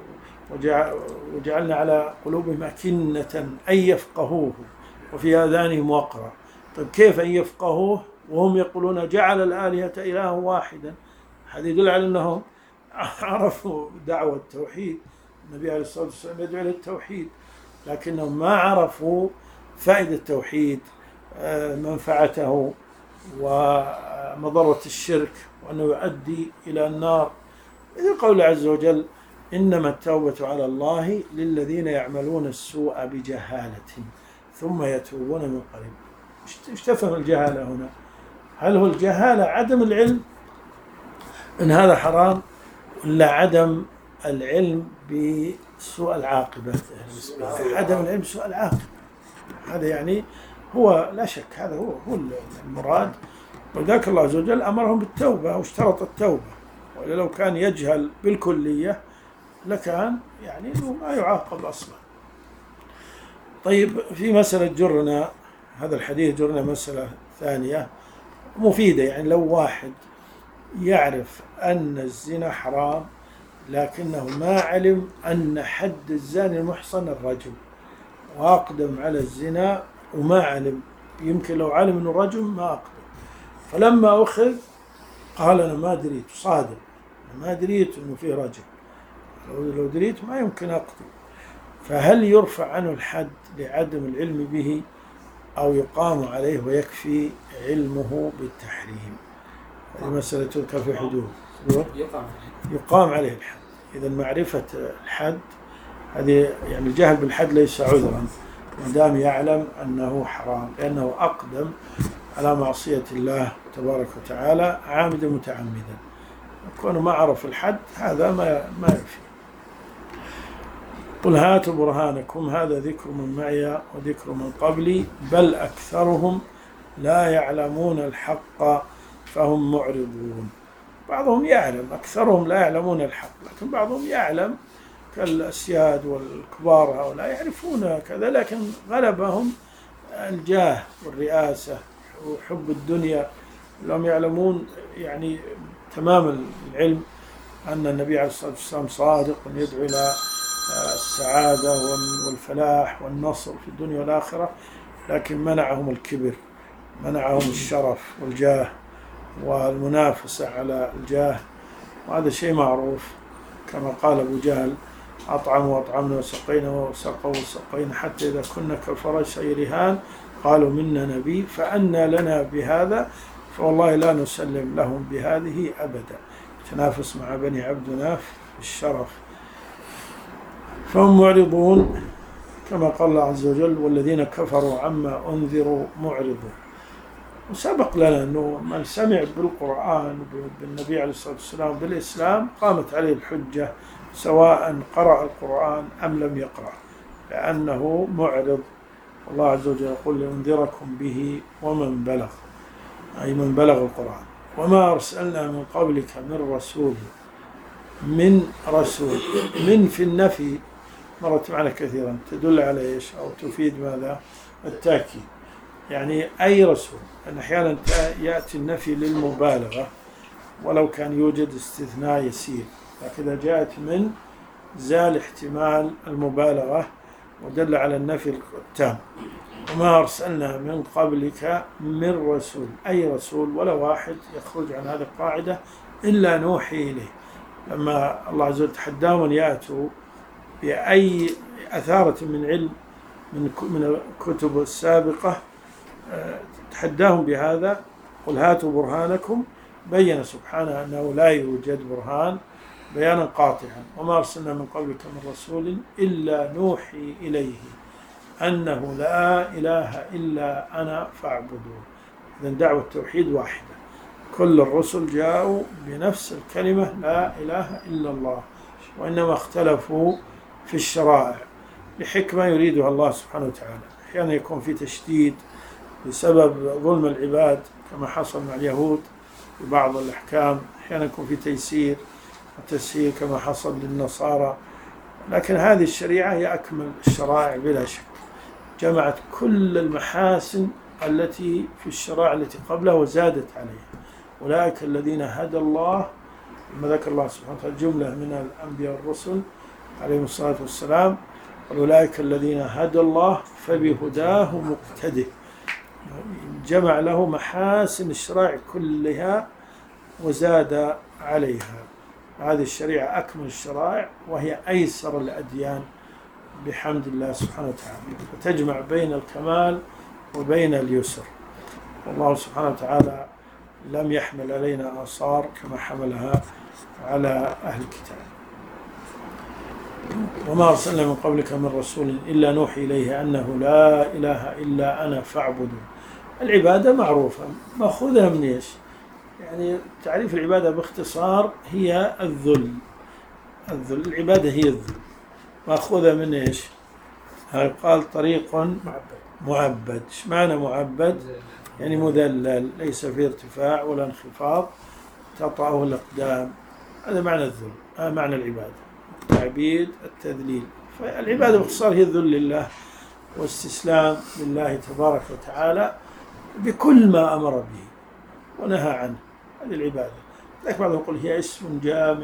Speaker 1: وجعلنا على قلوبهم أكنة أن يفقهوه وفي آذانهم وقرا. طيب كيف أن يفقهوه وهم يقولون جعل الآلهة إله واحدا؟ هذا يدل على أنهم عرفوا دعوة التوحيد، النبي عليه الصلاة والسلام يدعو إلى التوحيد، لكنهم ما عرفوا فائدة التوحيد، منفعته ومضرة الشرك، وأنه يؤدي إلى النار. إذن قول عز وجل إنما التوبة على الله للذين يعملون السوء بجهالة ثم يتوبون من قريب. ايش تفهم الجهالة هنا؟ هل هو الجهالة عدم العلم إن هذا حرام، ولا عدم العلم بسوء العاقبة؟ عدم العلم بسوء العاقبة، هذا يعني هو لا شك هذا هو المراد. ولذلك الله عز وجل أمرهم بالتوبة واشترط التوبة، وإلا لو كان يجهل بالكلية لكان يعني ما يعاقب أصلا. طيب في مسألة جرنا، هذا الحديث جرنا مسألة ثانية مفيدة. يعني لو واحد يعرف أن الزنا حرام لكنه ما علم أن حد الزاني المحصن الرجم، وأقدم على الزنا وما علم، يمكن لو علم أنه رجم ما أقدم، فلما أخذ قال أنا ما دريت، صادق ما دريت أنه فيه رجم، لو دريت ما يمكن أقدم. فهل يرفع عنه الحد لعدم العلم به، أو يقام عليه ويكفي علمه بالتحريم؟ هذه مسألة تذكر في حدود، يقام عليه الحد. إذا معرفة الحد هذه يعني الجهل بالحد ليس عذرا ما دام يعلم أنه حرام، لأنه أقدم على معصية الله تبارك وتعالى عامدا متعمدا. كونه ما عرف الحد هذا ما يكفي. قل هاتوا برهانكم هذا ذكر من معي وذكر من قبلي بل أكثرهم لا يعلمون الحق فهم معرضون. بعضهم يعلم، أكثرهم لا يعلمون الحق، لكن بعضهم يعلم كالأسياد والكبار هؤلاء يعرفون كذا، لكن غلبهم الجاه والرئاسة وحب الدنيا. لهم يعلمون يعني تمام العلم أن النبي عليه الصلاة والسلام صادق يدعو إلى السعادة والفلاح والنصر في الدنيا والآخرة، لكن منعهم الكبر، منعهم الشرف والجاه والمنافسة على الجاه. وهذا شيء معروف، كما قال أبو جهل: أطعموا وأطعمنا وسقينا وسقوا وسقينا حتى إذا كنا كفرش أي رهان قالوا منا نبي فأنى لنا بهذا فوالله لا نسلم لهم بهذه أبدا. تنافس مع بني عبد مناف في الشرف، فهم معرضون كما قال الله عز وجل: والذين كفروا عما أنذروا معرضون. وسبق لنا أنه من سمع بالقرآن بالنبي عليه الصلاة والسلام بالإسلام قامت عليه الحجة سواء قرأ القرآن أم لم يقرأ، لأنه معرض. الله عز وجل يقول: لأنذركم به ومن بلغ، أي من بلغ القرآن. وما أرسلنا من قبلك من رسول. من في النفي مرت معنا كثيرا، تدل على إيش أو تفيد ماذا؟ التأكيد، يعني أي رسول. أن أحيانا يأتي النفي للمبالغة ولو كان يوجد استثناء يسير، لكن إذا جاءت من زال احتمال المبالغة ودل على النفي التام. وما أرسلنا من قبلك من رسول، أي رسول ولا واحد يخرج عن هذه القاعدة إلا نوحي إليه. لما الله عز وجل تحداهم أن يأتوا بأي أثارة من علم من الكتب السابقة، تحداهم بهذا: قل هاتوا برهانكم. بين سبحانه أنه لا يوجد برهان بيانا قاطعا. وما أرسلنا من قبلك من رسول إلا نوحي إليه أنه لا إله إلا أنا فاعبدون. إذن دعوة التوحيد واحدة، كل الرسل جاءوا بنفس الكلمة لا إله إلا الله، وإنما اختلفوا في الشرائع لحكمة يريدها الله سبحانه وتعالى. أحيانا يكون في تشديد بسبب ظلم العباد كما حصل مع اليهود في بعض الأحكام، أحيانا يكون في تيسير وتسهيل كما حصل للنصارى. لكن هذه الشريعة هي أكمل الشرائع بلا شك، جمعت كل المحاسن التي في الشرائع التي قبلها وزادت عليها. أولئك الذين هدى الله، لما ذكر الله سبحانه وتعالى جملة من الأنبياء والرسل عليهم الصلاة والسلام: أولئك الذين هدى الله فبهداه مقتده. جمع له محاسن الشرائع كلها وزاد عليها. هذه الشريعة أكمل الشرائع وهي أيسر الأديان بحمد الله سبحانه وتعالى، وتجمع بين الكمال وبين اليسر. والله سبحانه وتعالى لم يحمل علينا آثار كما حملها على أهل الكتاب. وما أرسلنا من قبلك من رسول إلا نوحي إليه أنه لا إله إلا أنا فاعبدون. العبادة معروفة، مأخوذها من إيش؟ يعني تعريف العبادة باختصار هي الذل. العبادة هي الذل، مأخوذة من إيش؟ قال طريق معبد. إيش معنى معبد؟ يعني مذلل، ليس فيه ارتفاع ولا انخفاض، تطأه الأقدام. هذا معنى الذل، هذا معنى العبادة، التعبيد، التذليل. فالعبادة باختصار هي الذل لله واستسلام لله تبارك وتعالى بكل ما أمر به ونهى عنه. هذه العبادة. لكن بعضهم يقول هي اسم جامع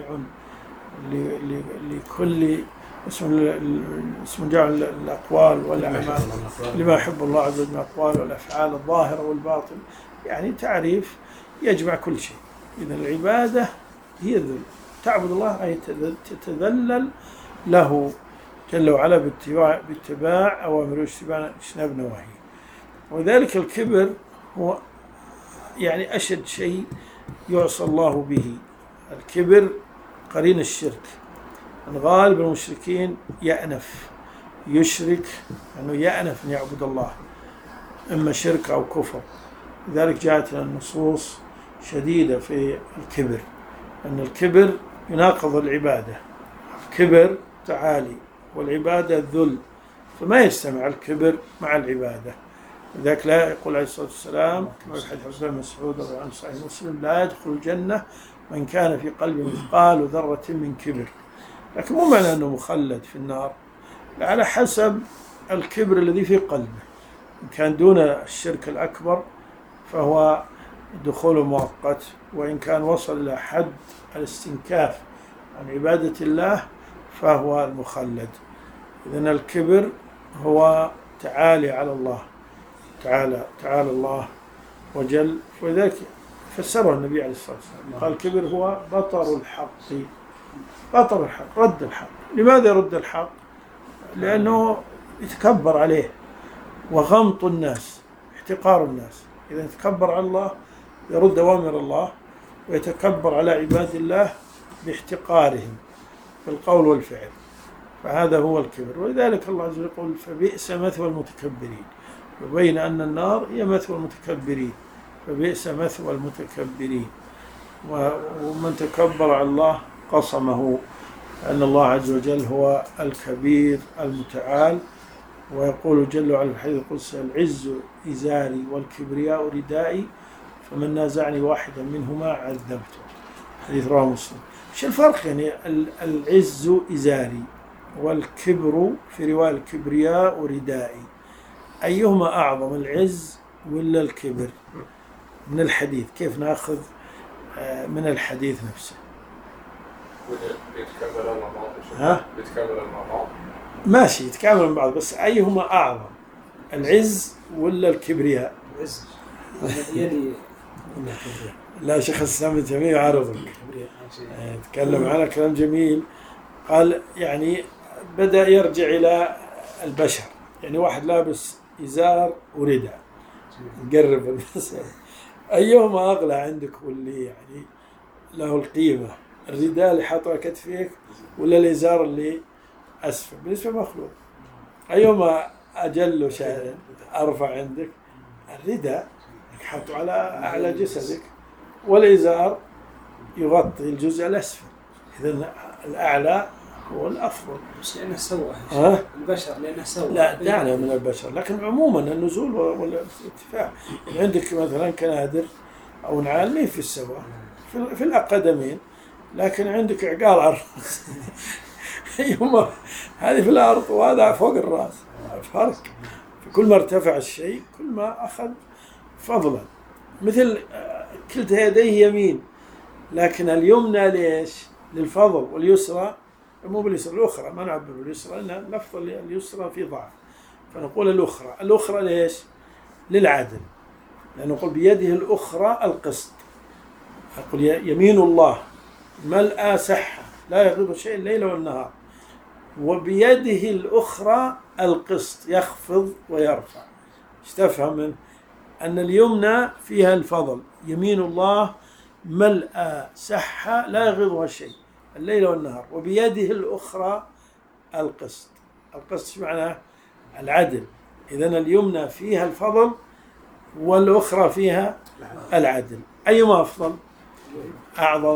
Speaker 1: لكل اسم جامع الأقوال والأعمال لما يحب الله عز وجل من الأقوال والأفعال الظاهرة والباطن، يعني تعريف يجمع كل شيء. إذن العبادة هي الذل، تعبد الله أي تتذلل له جل وعلا باتباع أوامره واجتناب نواهيه. وذلك الكبر هو يعني أشد شيء يعصى الله به. الكبر قرين الشرك. الغالب المشركين يأنف، يشرك أنه يأنف أن يعبد الله، إما شرك أو كفر. لذلك جاءت النصوص شديدة في الكبر، أن الكبر يناقض العبادة. الكبر تعالي والعبادة الذل، فما يجتمع الكبر مع العبادة. لذلك لا يقول عليه الصلاة والسلام كما في حديث عبد الله بن مسعود عن صحيح مسلم: لا يدخل الجنة من كان في قلبه مثقال ذرة من كبر. لكن مو معنى أنه مخلد في النار، على حسب الكبر الذي في قلبه. إن كان دون الشرك الأكبر فهو دخول مؤقت، وإن كان وصل إلى حد الاستنكاف عن عبادة الله فهو المخلد. إذن الكبر هو تعالي على الله، تعالى الله وجل. ولذلك فسره النبي عليه الصلاة والسلام قال الكبر هو بطر الحق، رد الحق. لماذا يرد الحق؟ لأنه يتكبر عليه، وغمط الناس، احتقار الناس. إذا يتكبر على الله يرد أوامر الله، ويتكبر على عباد الله باحتقارهم بالقول والفعل، فهذا هو الكبر. ولذلك الله عز وجل يقول فبئس مثوى المتكبرين، وبين أن النار هي مثوى المتكبرين، فبئس مثوى المتكبرين. ومن تكبر على الله قصمه، أن الله عز وجل هو الكبير المتعال. ويقول جل وعلا في الحديث القدسي العز إزاري والكبرياء ردائي فمن نازعني واحدا منهما عذبته. حديث رواه مسلم. ايش الفرق؟ يعني العز إزاري والكبر في رواية الكبرياء ردائي، أيهما أعظم، العز ولا الكبر؟ من الحديث كيف نأخذ من الحديث نفسه؟
Speaker 5: يتكاملون مع بعض. يتكاملون مع بعض
Speaker 1: ماشي، يتكاملون مع بعض، بس أيهما أعظم، العز ولا الكبرياء؟
Speaker 4: العز يلي
Speaker 1: لا، شيخ الإسلام ابن تيمية يعارضك، تكلم عنه كلام جميل. قال يعني بدأ يرجع إلى البشر، يعني واحد لابس إزار ورداء، نقرب المسألة، أيهما أغلى عندك واللي يعني له القيمة، الرداء اللي حاطه على كتفك ولا الإزار اللي أسفل؟ بالنسبة مخلوق أيهما أجل شأن أرفع عندك؟ الرداء حاطه على أعلى جسدك، والإزار يغطي الجزء الأسفل، إذن الأعلى هو الأفضل.
Speaker 4: بس لأنه سوى البشر، لأنه سوى.
Speaker 1: لا دعنا من البشر، لكن عموما النزول والارتفاع. عندك مثلا كنادر أو نعال ما في السوا في الأقدمين، لكن عندك عقال على الرأس يوم هذه في الأرض وهذا فوق الرأس، فرق. كل ما ارتفع الشيء كل ما أخذ فضلا. مثل كلتا يديه يمين، لكن اليمنى ليش؟ للفضل، واليسرى مو باليسرى، الأخرى ما نعبر باليسرى لأن لفظ اليسرى في ضعف، فنقول الأخرى ليش؟ للعدل، لأنه نقول بيده الأخرى القسط. أقول يمين الله ملأ سحة لا يغضب شيء الليل والنهار، وبيده الأخرى القسط يخفض ويرفع. استفهم من أن اليمنى فيها الفضل، يمين الله ملأ سحة لا يغضبها شيء الليل والنهار، وبيده الأخرى القسط. القسط معناه العدل. إذن اليمنى فيها الفضل والأخرى فيها العدل. أيما أفضل؟ أعظم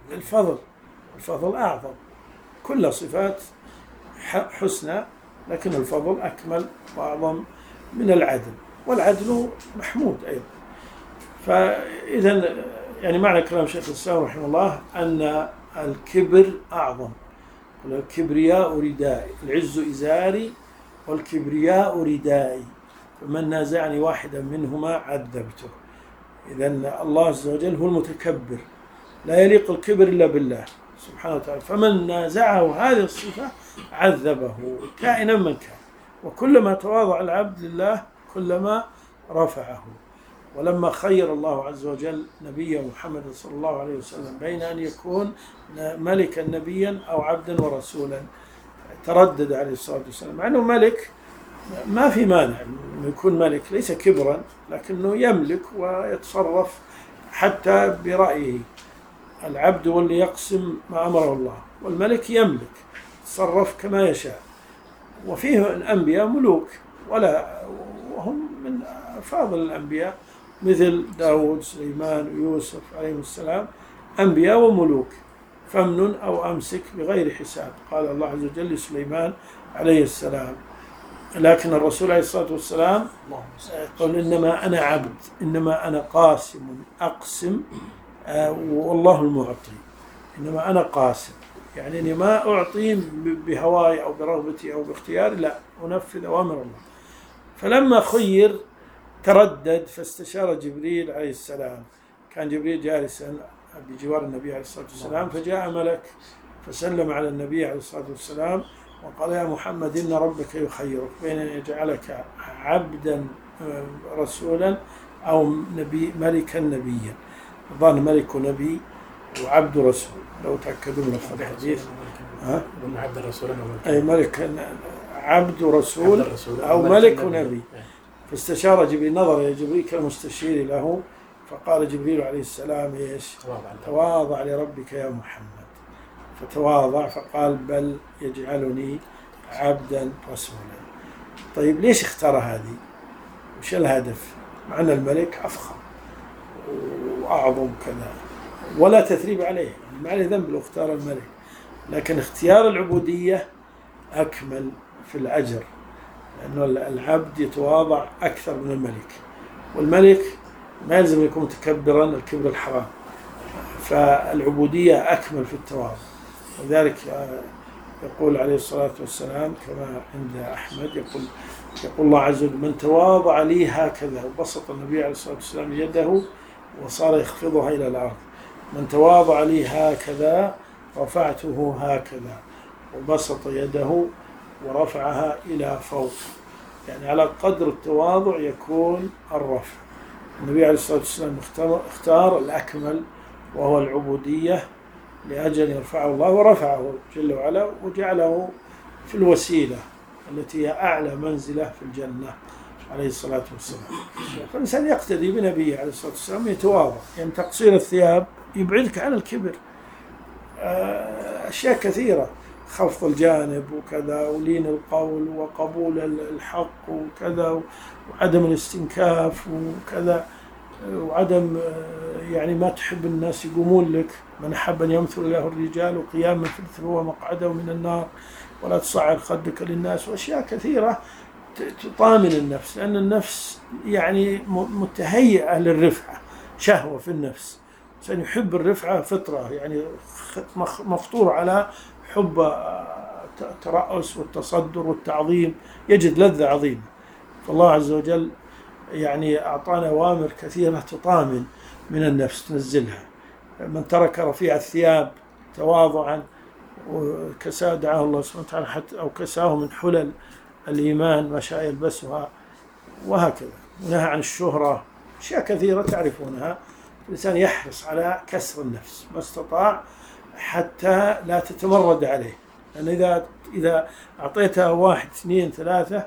Speaker 1: الفضل أعظم. كل صفات حسنى، لكن الفضل أكمل وأعظم من العدل، والعدل محمود أيضا. فإذا يعني معنى كلام شيخ الإسلام رحمه الله أن الكبر أعظم. الكبرياء ردائي، العز إزاري والكبرياء ردائي فمن نازعني واحدا منهما عذبته. إذن الله عز وجل هو المتكبر، لا يليق الكبر إلا بالله سبحانه وتعالى، فمن نازعه هذه الصفة عذبه كائنا من كان. وكلما تواضع العبد لله كلما رفعه. ولما خير الله عز وجل نبيه محمد صلى الله عليه وسلم بين أن يكون ملكا نبيا أو عبدا ورسولا، تردد عليه الصلاة والسلام، مع أنه ملك ما في مانع أنه يكون ملك، ليس كبرا، لكنه يملك ويتصرف حتى برأيه. العبد هو اللي يقسم ما أمره الله، والملك يملك يتصرف كما يشاء. وفيه الأنبياء ملوك وهم من فاضل الأنبياء، مثل داود سليمان ويوسف عليهم السلام، أنبياء وملوك، فامنن أو أمسك بغير حساب، قال الله عز وجل لسليمان عليه السلام. لكن الرسول عليه الصلاة والسلام قال إنما أنا عبد، إنما أنا قاسم أقسم والله المعطي، إنما أنا قاسم، يعني أني ما أعطي بهواي أو برغبتي أو باختياري، لا، أنفذ أوامر الله. فلما خير تردد فاستشار جبريل عليه السلام، كان جبريل جالسا بجوار النبي عليه الصلاة والسلام، فجاء ملك فسلم على النبي عليه الصلاة والسلام وقال: يا محمد إن ربك يخيرك بين أن يجعلك عبدا رسولا أو ملكا نبيا. ظن ملك نبي وعبد رسول، لو تأكدوا من الحديث.
Speaker 3: عبد الرسول
Speaker 1: أي ملك عبد رسول أو ملك نبي. فاستشار جبريل، نظر إلى جبريل كالمستشير له، فقال جبريل عليه السلام: إيش؟ تواضع لربك يا محمد. فتواضع فقال: بل يجعلني عبدا رسولا. طيب ليش اختار هذه؟ وش الهدف؟ مع أن الملك أفخم وأعظم كذا ولا تثريب عليه، ما عليه ذنب لو اختار الملك، لكن اختيار العبودية أكمل في الأجر، لأنه العبد يتواضع أكثر من الملك، والملك ما يلزم يكون متكبرا، الكبر الحرام، فالعبودية أكمل في التواضع. وذلك يقول عليه الصلاة والسلام كما عند أحمد، يقول الله عز وجل: من تواضع لي هكذا، وبسط النبي عليه الصلاة والسلام يده وصار يخفضها إلى الأرض: من تواضع لي هكذا رفعته هكذا، وبسط يده ورفعها إلى فوق، يعني على قدر التواضع يكون الرفع. النبي عليه الصلاة والسلام اختار الأكمل وهو العبودية لأجل يرفعه الله، ورفعه جل وعلا وجعله في الوسيلة التي هي أعلى منزلة في الجنة عليه الصلاة والسلام. فالإنسان يقتدي بنبيه عليه الصلاة والسلام، يتواضع، يعني تقصير الثياب يبعدك عن الكبر. أشياء كثيرة، خفض الجانب وكذا، ولين القول وقبول الحق وكذا، وعدم الاستنكاف وكذا، وعدم يعني ما تحب الناس يقومون لك. من أحب أن يمثل له الرجال قياما فهو مقعده من النار، ولا تصعر خدك للناس، وأشياء كثيرة تطامن النفس، لأن النفس يعني متهيئة للرفعة، شهوة في النفس، إنسان يحب الرفعة فطرة، يعني مفطور على حب الترأس والتصدر والتعظيم، يجد لذة عظيمة. فالله عز وجل يعني أعطانا أوامر كثيرة تطامن من النفس، تنزلها. من ترك رفيع الثياب تواضعا وكساه دعاه الله سبحانه وتعالى حتى أو كساه من حلل الإيمان ما شاء يلبسها، وهكذا. ونهى عن الشهرة، أشياء كثيرة تعرفونها. الإنسان يحرص على كسر النفس ما استطاع حتى لا تتمرد عليه، لأن إذا أعطيتها 1 2 3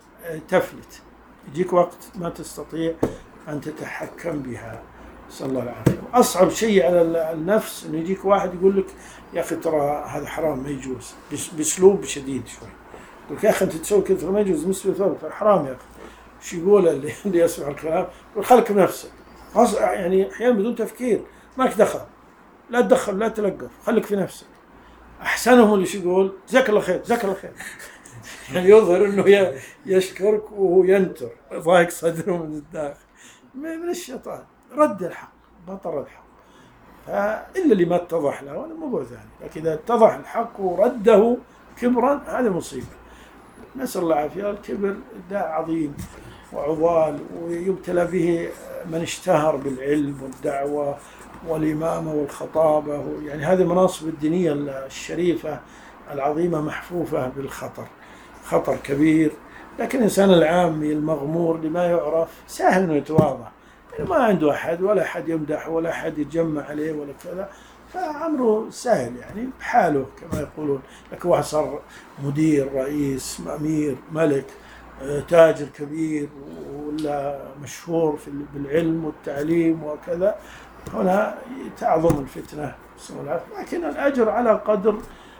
Speaker 1: تفلت، يجيك وقت ما تستطيع أن تتحكم بها. صلى الله العافية. أصعب شيء على النفس إنه يجيك واحد يقول لك: يا أخي ترى هذا حرام ما يجوز، بأسلوب شديد شوي، يقول لك: يا أخي أنت تسوي كذا ما يجوز، مسوي حرام يا أخي. شو يقول اللي يسمع الكلام؟ يقول: خلك بنفسك، يعني أحيانا بدون تفكير، ماك دخل، لا تدخل لا تلقف، خلك في نفسك. أحسنهم اللي شو يقول: جزاك الله خير جزاك الله خير، يعني يظهر إنه يشكرك وهو ينتر ضايق صدره من الداخل. من الشيطان رد الحق، بطر الحق، إلا اللي ما اتضح له هذا موضوع ثاني، لكن إذا اتضح الحق ورده كبرا هذا مصيبة. نسأل الله العافية. الكبر داء عظيم وعضال، ويبتلى به من اشتهر بالعلم والدعوة والإمامة والخطابة، يعني هذه المناصب الدينية الشريفة العظيمة محفوفة بالخطر، خطر كبير. لكن الإنسان العامي المغمور لما يعرف سهل أنه يتواضع، يعني ما عنده أحد ولا أحد يمدح ولا أحد يتجمع عليه ولا كذا، فأمره سهل يعني بحاله كما يقولون. لكن واحد صار مدير، رئيس، أمير، ملك، تاجر كبير ولا مشهور بالعلم والتعليم وكذا، هنا تعظم الفتنة. لكن الأجر على قدر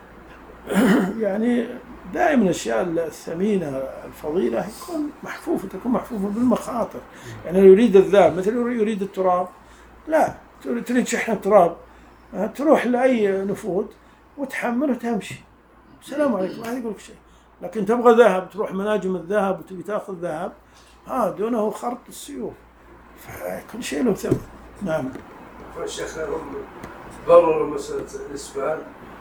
Speaker 1: يعني دائما الأشياء الثمينة الفضيلة تكون محفوفة بالمخاطر. يعني يريد الذهب مثل يريد التراب، لا تريد شحنة تراب تروح لأي نفوذ وتحمل وتمشي، السلام عليكم، ما يقولك شيء. لكن تبغى ذهب تروح مناجم الذهب وتبي تاخذ ذهب، دونه خرط السيوف، فكل شيء له ثمن. نعم.
Speaker 2: فالشيخ هم برروا مسألة الإسبال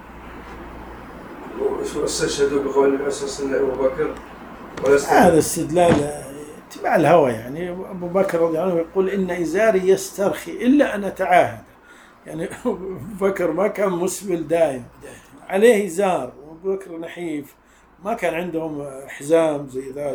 Speaker 2: واستشهدوا بقول النبي صلى الله عليه وسلم أبو بكر.
Speaker 1: هذا استدلال اتباع الهوى. يعني أبو بكر رضي الله عنه يقول إن إزاري يسترخي إلا أن أتعاهد. يعني أبو بكر ما كان مسبل دائم، عليه إزار، وأبو بكر نحيف، ما كان عندهم حزام زي ذا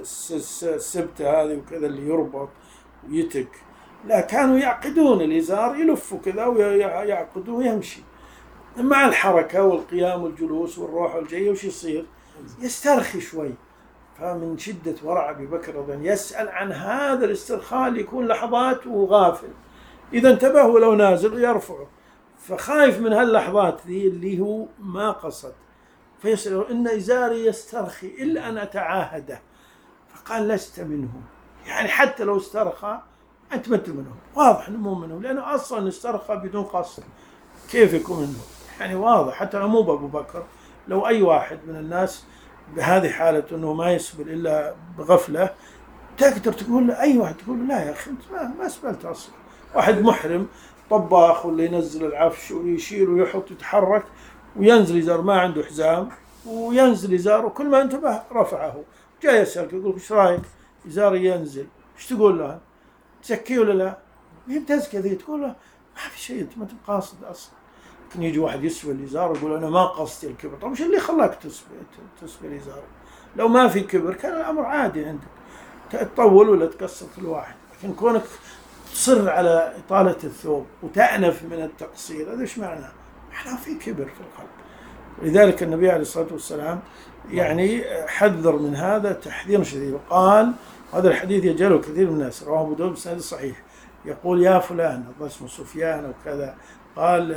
Speaker 1: السبتة هذه وكذا اللي يربط ويتك، لا كانوا يعقدون الإزار، يلفوا كذا ويعقدوه ويمشي. مع الحركة والقيام والجلوس والروح والجاية وش يصير؟ يسترخي شوي. فمن شدة ورع أبي بكر رضي الله عنه يسأل عن هذا الاسترخاء اللي يكون لحظات وغافل، إذا انتبه ولو نازل يرفعه، فخايف من هاللحظات ذي اللي هو ما قصد، فيسأل إن إزاري يسترخي إلا أن أتعاهده. فقال لست منهم، يعني حتى لو استرخى أنت ما أنت منهم، واضح أنه مو منهم، لأنه أصلا استرخى بدون قصد، كيف يكون منهم؟ يعني واضح. حتى لو مو أبو بكر، لو أي واحد من الناس بهذه حالة أنه ما يسبل إلا بغفلة، تقدر تقول له أي واحد، تقول له لا يا أخي أنت ما سبلت أصلا. واحد محرم طباخ واللي ينزل العفش ويشيل ويحط يتحرك وينزل إزار ما عنده حزام وينزل إزار، وكل ما انتبه رفعه، جاي يسألك يقول إيش رأيك؟ إزاري ينزل، إيش تقول له؟ تزكيه ولا لا؟ هي بتزكي ذي، تقول له ما في شيء أنت ما أنت قاصد أصلا. لكن يجي واحد يسبل الإزار ويقول أنا ما قصدي الكبر. طب إيش اللي خلاك تسبل الإزار؟ لو ما في كبر كان الأمر عادي عندك، تطول ولا تقصر كل واحد. لكن كونك تصر على إطالة الثوب وتأنف من التقصير، هذا إيش معناه؟ معناه في كبر في القلب. لذلك النبي عليه الصلاة والسلام يعني حذر من هذا تحذير شديد، وقال هذا الحديث يجهله كثير من الناس، رواه أبو داود بسند صحيح، يقول يا فلان، هذا اسمه سفيان وكذا، قال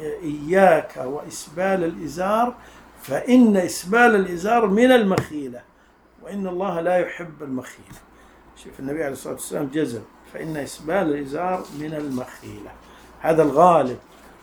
Speaker 1: إياك وإسبال الإزار فإن إسبال الإزار من المخيلة وإن الله لا يحب المخيلة. شوف النبي عليه الصلاة والسلام جزم فإن إسبال الإزار من المخيلة، هذا الغالب،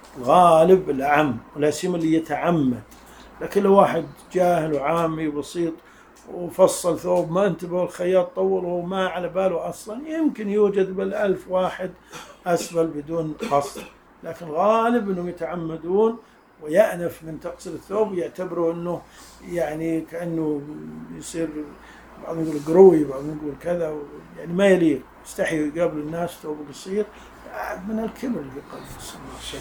Speaker 1: غالب الأعم، ولا سيما اللي يتعمد. لكن لو واحد جاهل وعامي وبسيط وفصل ثوب ما انتبه الخياط طول وما على باله أصلا، يمكن يوجد بالألف واحد أسفل بدون قصد، لكن غالب أنهم يتعمدون ويأنف من تقصير الثوب، يعتبروا أنه يعني كأنه يصير، بعضهم يقول قروي، بعضهم يقول كذا، يعني ما يليق، يستحي يقابل الناس ثوب قصير من الكبر اللي قال صلى الله عليه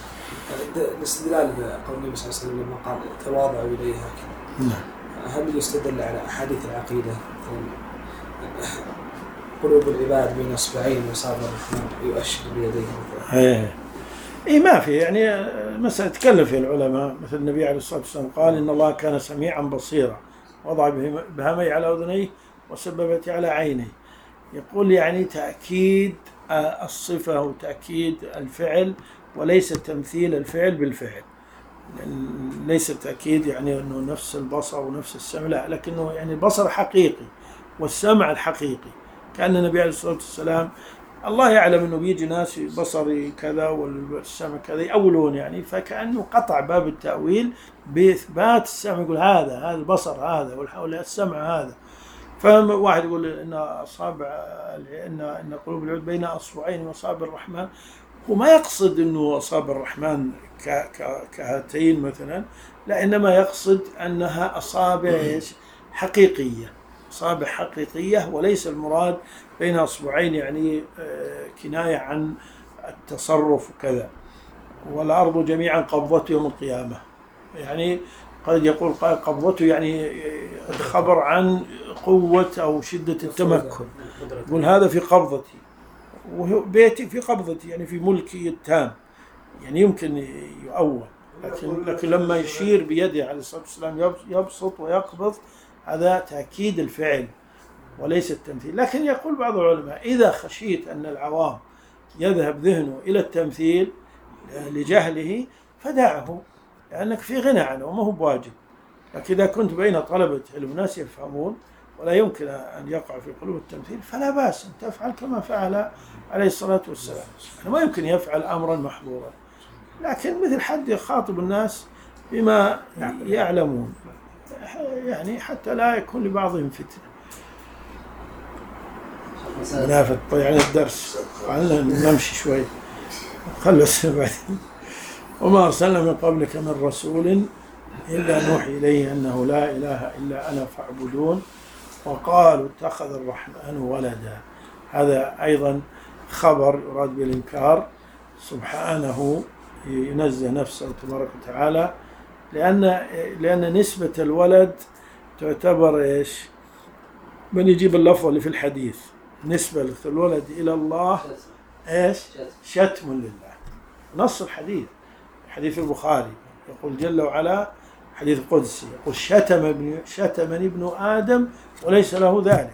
Speaker 1: وسلم.
Speaker 4: الاستدلال بقول النبي صلى الله عليه وسلم لما قال تواضعوا إليها،
Speaker 1: نعم،
Speaker 4: هل يستدل على أحاديث العقيدة قلوب العباد بين إصبعين وأصابع الرحمن يؤشر بيديه مثلا؟
Speaker 1: إيه ما في، يعني مسألة تكلم فيها العلماء، مثل النبي عليه الصلاة والسلام قال إن الله كان سميعا بصيرا، وضع بهمي على أذنيه وسببتي على عينيه. يقول يعني تأكيد الصفة وتأكيد الفعل، وليس تمثيل الفعل بالفعل، ليس تأكيد يعني أنه نفس البصر ونفس السمع، لا، لكنه يعني البصر حقيقي والسمع الحقيقي. كأن النبي عليه الصلاة والسلام الله يعلم أنه بيجي ناس بصري كذا والسمع كذا يأولون، يعني فكأنه قطع باب التأويل بإثبات السمع، يقول هذا البصر هذا والسمع هذا. فواحد يقول إن أصابع إن قلوب العباد بين أصبعين وأصابع الرحمن، هو ما يقصد إنه أصابع الرحمن كهاتين مثلا، لا، إنما يقصد أنها أصابع حقيقية، أصابع حقيقية، وليس المراد بين أصبعين يعني كناية عن التصرف وكذا. والأرض جميعا قبضته يوم القيامة، يعني قد يقول قبضته يعني خبر عن قوة أو شدة التمكن، يقول هذا في قبضتي، وبيتي في قبضتي يعني في ملكي التام، يعني يمكن يؤول. لكن لما يشير بيده عليه الصلاة والسلام يبسط ويقبض، هذا تأكيد الفعل وليس التمثيل. لكن يقول بعض العلماء إذا خشيت أن العوام يذهب ذهنه إلى التمثيل لجهله فدعه، لأنك في غنى عنه وما هو بواجب. لكن إذا كنت بين طلبة علم ناس يفهمون ولا يمكن أن يقع في قلوب التمثيل، فلا بأس أن تفعل كما فعل عليه الصلاة والسلام. ما يمكن يفعل أمرا محظورا، لكن مثل حد يخاطب الناس بما يعلمون، يعني حتى لا يكون لبعضهم فتنة. نافذ يعني الدرس، نمشي شوي. خلص بعدين. وما أرسلنا من قبلك من رسول إلا نوحي إليه أنه لا إله إلا أنا فاعبدون. وقالوا اتخذ الرحمن ولدا. هذا أيضا خبر يراد بالإنكار. سبحانه ينزه نفسه تبارك وتعالى، لأن نسبة الولد تعتبر إيش؟ من يجيب اللفظ اللي في الحديث، نسبة الولد إلى الله إيش؟ شتم لله. نص الحديث، حديث البخاري يقول جل وعلا حديث قدسي يقول شتمني ابن آدم وليس له ذلك.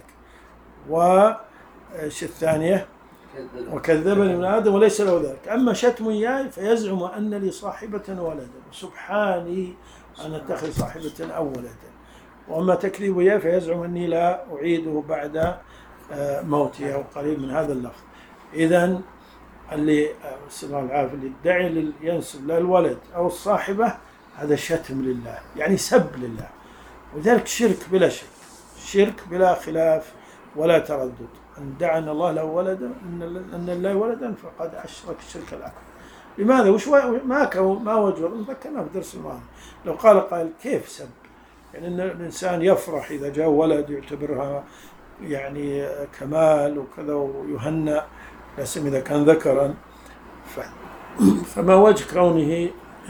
Speaker 1: وإيش الثانية؟ وكذبني ابن آدم وليس له ذلك. أما شتم إياي فيزعم أن لي صاحبة ولدا، سبحاني أن أتخذ صاحبة أو ولدا. وأما تكذيب إياي فيزعم أني لا أعيده بعد موتي أو قريب من هذا اللفظ. إذن اللي السلام العافية اللي يدعي ينسب للولد أو الصاحبة هذا شتم لله، يعني سب لله، وذلك شرك بلا شك، شرك بلا خلاف ولا تردد. أن دعا أن الله له ولدا، أن الله ولدا فقد أشرك الشرك الأكبر. لماذا؟ ما وجه؟ ذكرنا في درس الماضي. لو قال كيف سب؟ يعني أن الإنسان يفرح إذا جاء ولد يعتبرها يعني كمال وكذا ويهنأ، لا سيما إذا كان ذكرا. فما وجه كونه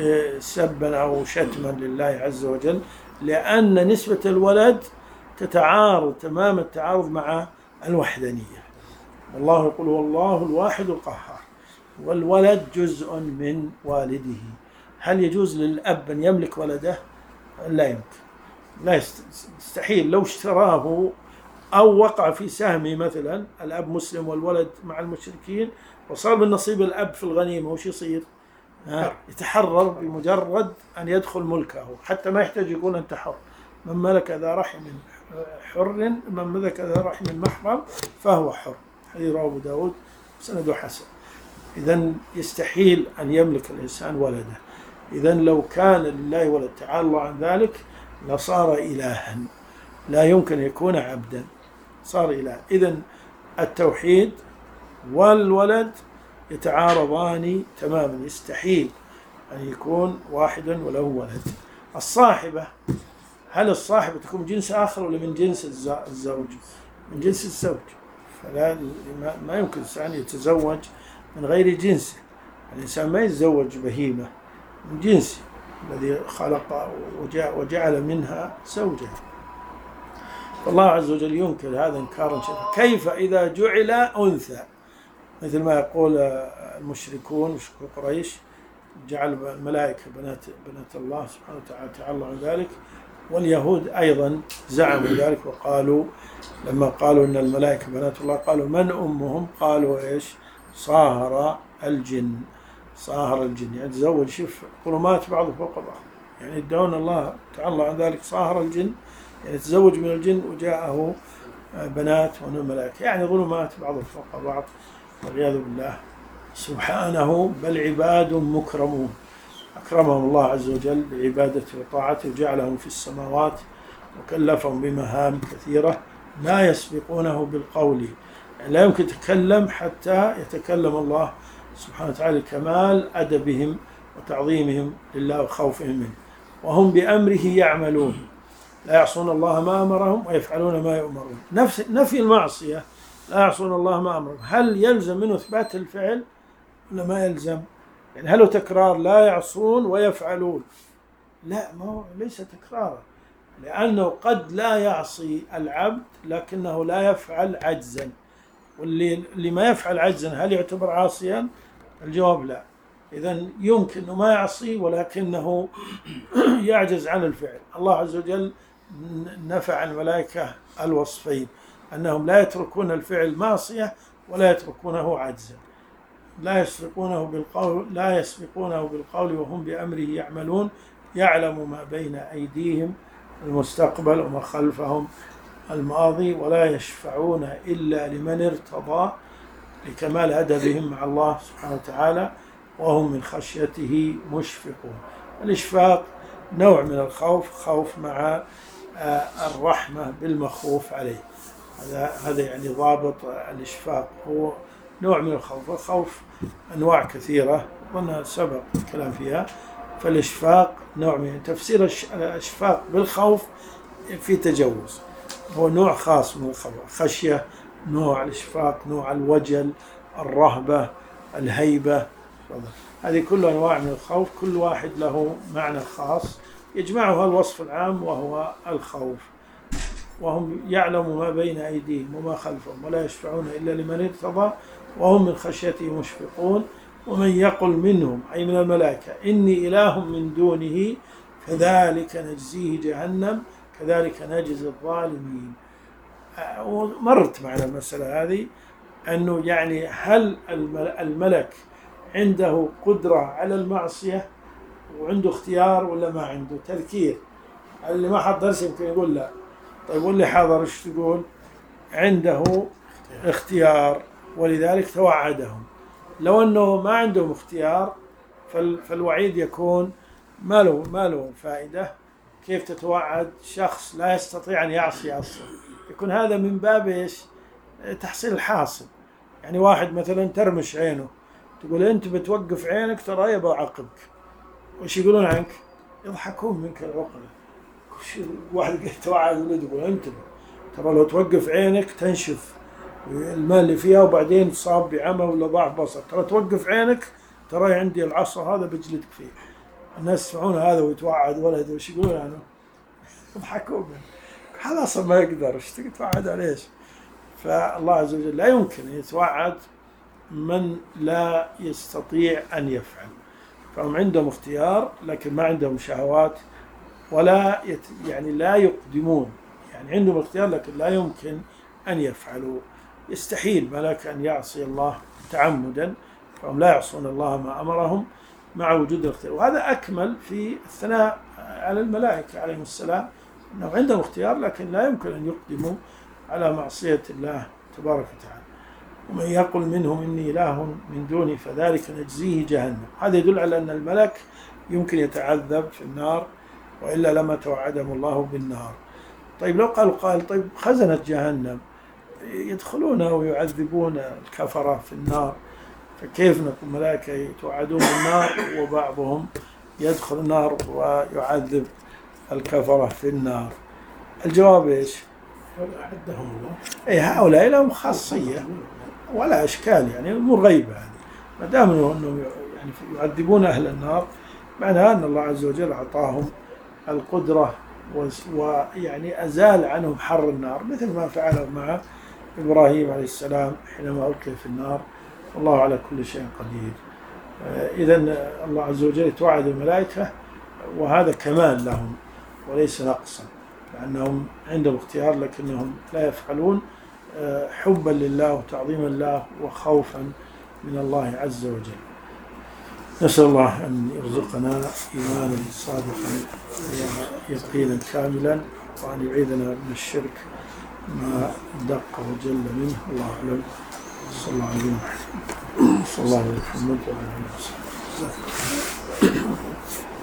Speaker 1: سبا أو شتما لله عز وجل؟ لأن نسبة الولد تتعارض تمام التعارض مع الوحدانية. والله يقول والله الواحد القهار، والولد جزء من والده. هل يجوز للأب أن يملك ولده؟ لا يمكن، لا يستحيل. لو اشتراه أو وقع في سهمه مثلا، الأب مسلم والولد مع المشركين، وصار من نصيب الأب في الغنيمة، وش يصير؟ يتحرر بمجرد أن يدخل ملكه، حتى ما يحتاج يقول أنت حر. من ملك ذا رحم حر، من ملك ذا رحم محرم فهو حر. حديث رواه أبو داود سنده حسن. إذن يستحيل أن يملك الإنسان ولده. إذن لو كان لله ولد تعالى الله عن ذلك لصار إلها، لا يمكن يكون عبدا، صار إله. إذن التوحيد والولد يتعارضان تماما، يستحيل أن يكون واحدا وله ولد. الصاحبة، هل الصاحبة تكون من جنس آخر ولا من جنس الزوج؟ من جنس الزوج. فلا ما يمكن الإنسان يتزوج من غير جنسه. الإنسان ما يتزوج بهيمة، من جنسه الذي خلق وجعل منها زوجها. فالله عز وجل ينكر هذا انكارا شديدا. كيف إذا جعل أنثى؟ مثل ما يقول المشركون مشركو قريش، جعل الملائكة بنات الله سبحانه وتعالى تعالى عن ذلك. واليهود أيضا زعموا ذلك، وقالوا لما قالوا إن الملائكة بنات الله قالوا من أمهم؟ قالوا إيش؟ صاهر الجن. صاهر الجن يعني تزوج، شوف ظلمات بعض فوق بعض، يعني يدعون الله تعالى عن ذلك صاهر الجن، يعني تزوج من الجن وجاءه بنات ومن الملائكة، يعني ظلمات بعض فوق بعض والعياذ بالله. سبحانه بل عباد مكرمون، أكرمهم الله عز وجل بعبادته وطاعته، وجعلهم في السماوات وكلفهم بمهام كثيرة لا يسبقونه بالقول، يعني لا يمكن يتكلم حتى يتكلم الله سبحانه وتعالى، كمال أدبهم وتعظيمهم لله وخوفهم منه. وهم بأمره يعملون، لا يعصون الله ما أمرهم ويفعلون ما يؤمرون. نفي المعصية، لا يعصون الله ما أمرهم، هل يلزم منه إثبات الفعل ولا ما يلزم؟ يعني هل تكرار لا يعصون ويفعلون؟ لا، ما هو ليس تكرارا، لأنه قد لا يعصي العبد لكنه لا يفعل عجزا. واللي ما يفعل عجزا هل يعتبر عاصيا؟ الجواب لا. إذن يمكن أنه ما يعصي ولكنه يعجز عن الفعل. الله عز وجل نفى عن الملائكة الوصفين، أنهم لا يتركون الفعل معصية ولا يتركونه عجزا، لا يسبقونه بالقول وهم بأمره يعملون، يعلم ما بين أيديهم المستقبل وما خلفهم الماضي، ولا يشفعون إلا لمن ارتضى، لكمال أدبهم مع الله سبحانه وتعالى، وهم من خشيته مشفقون. الإشفاق نوع من الخوف، خوف مع الرحمة بالمخوف عليه. هذا يعني ضابط الإشفاق، هو نوع من الخوف. والخوف أنواع كثيرة قلنا سبق الكلام فيها. فالإشفاق نوع من تفسير الإشفاق بالخوف في تجوز، هو نوع خاص من الخوف. خشية نوع، الإشفاق نوع، الوجل، الرهبة، الهيبة، هذه كل أنواع من الخوف، كل واحد له معنى خاص يجمعها الوصف العام وهو الخوف. وهم يعلموا ما بين أيديهم وما خلفهم ولا يشفعون إلا لمن ارتضى وهم من خشيته مشفقون. ومن يقل منهم أي من الملائكة إني إله من دونه فذلك نجزيه جهنم كذلك نجزي الظالمين. ومرت معنا المسألة هذه، أنه يعني هل الملك عنده قدرة على المعصية وعنده اختيار ولا ما عنده؟ تذكير. اللي ما حضر يمكن يقول لا. طيب واللي حضر ايش تقول؟ عنده اختيار ولذلك توعدهم. لو أنه ما عندهم اختيار فالوعيد يكون ما له فائدة. كيف تتوعد شخص لا يستطيع أن يعصي أصلا؟ يكون هذا من باب إيش؟ تحصيل الحاصل. يعني واحد مثلا ترمش عينه، تقول أنت بتوقف عينك ترى يبغى عقبك، وش يقولون عنك؟ يضحكون منك العقلة. واحد يتوعد ولد يقول أنت ترى لو توقف عينك تنشف الماء اللي فيها وبعدين تصاب بعمى ولا ضعف بصر، ترى توقف عينك ترى عندي العصا هذا بجلدك فيه. الناس يسمعون هذا ويتوعد ولد، وش يقولون عنه؟ يضحكون منه. هذا أصلا ما يقدر، ايش تتوعد عليه؟ فالله عز وجل لا يمكن يتوعد من لا يستطيع أن يفعل. فهم عندهم اختيار لكن ما عندهم شهوات ولا يعني لا يقدمون. يعني عندهم اختيار لكن لا يمكن أن يفعلوا. يستحيل ملك أن يعصي الله تعمدا، فهم لا يعصون الله ما أمرهم مع وجود الاختيار. وهذا أكمل في الثناء على الملائكة عليهم السلام، أنه عندهم اختيار لكن لا يمكن أن يقدموا على معصية الله تبارك وتعالى. ومن يقل منهم إني إله من دوني فذلك نجزيه جهنم. هذا يدل على أن الملك يمكن يتعذب في النار، وإلا لما توعدهم الله بالنار. طيب لو قال طيب خزنة جهنم يدخلون ويعذبون الكفرة في النار، فكيف نكون ملائكة يتوعدون بالنار وبعضهم يدخل النار ويعذب الكفرة في النار؟ الجواب إيش؟
Speaker 3: أعدهم الله.
Speaker 1: أي هؤلاء لهم خاصية ولا إشكال، يعني أمور غيبة هذه. ما دام أنهم يعني يعذبون أهل النار معناها أن الله عز وجل أعطاهم القدرة ويعني أزال عنهم حر النار، مثل ما فعله مع إبراهيم عليه السلام حينما ألقي في النار. والله على كل شيء قدير. إذن الله عز وجل يتوعد الملائكة، وهذا كمال لهم وليس نقصا، لأنهم عندهم اختيار لكنهم لا يفعلون حبا لله وتعظيما له وخوفا من الله عز وجل. نسأل الله أن يرزقنا إيمانا صادقا ويقينا كاملا، وأن يعيذنا من الشرك ما دق وجل منه. الله أعلم. صلى الله عليه وسلم. صلى الله عليه وسلم.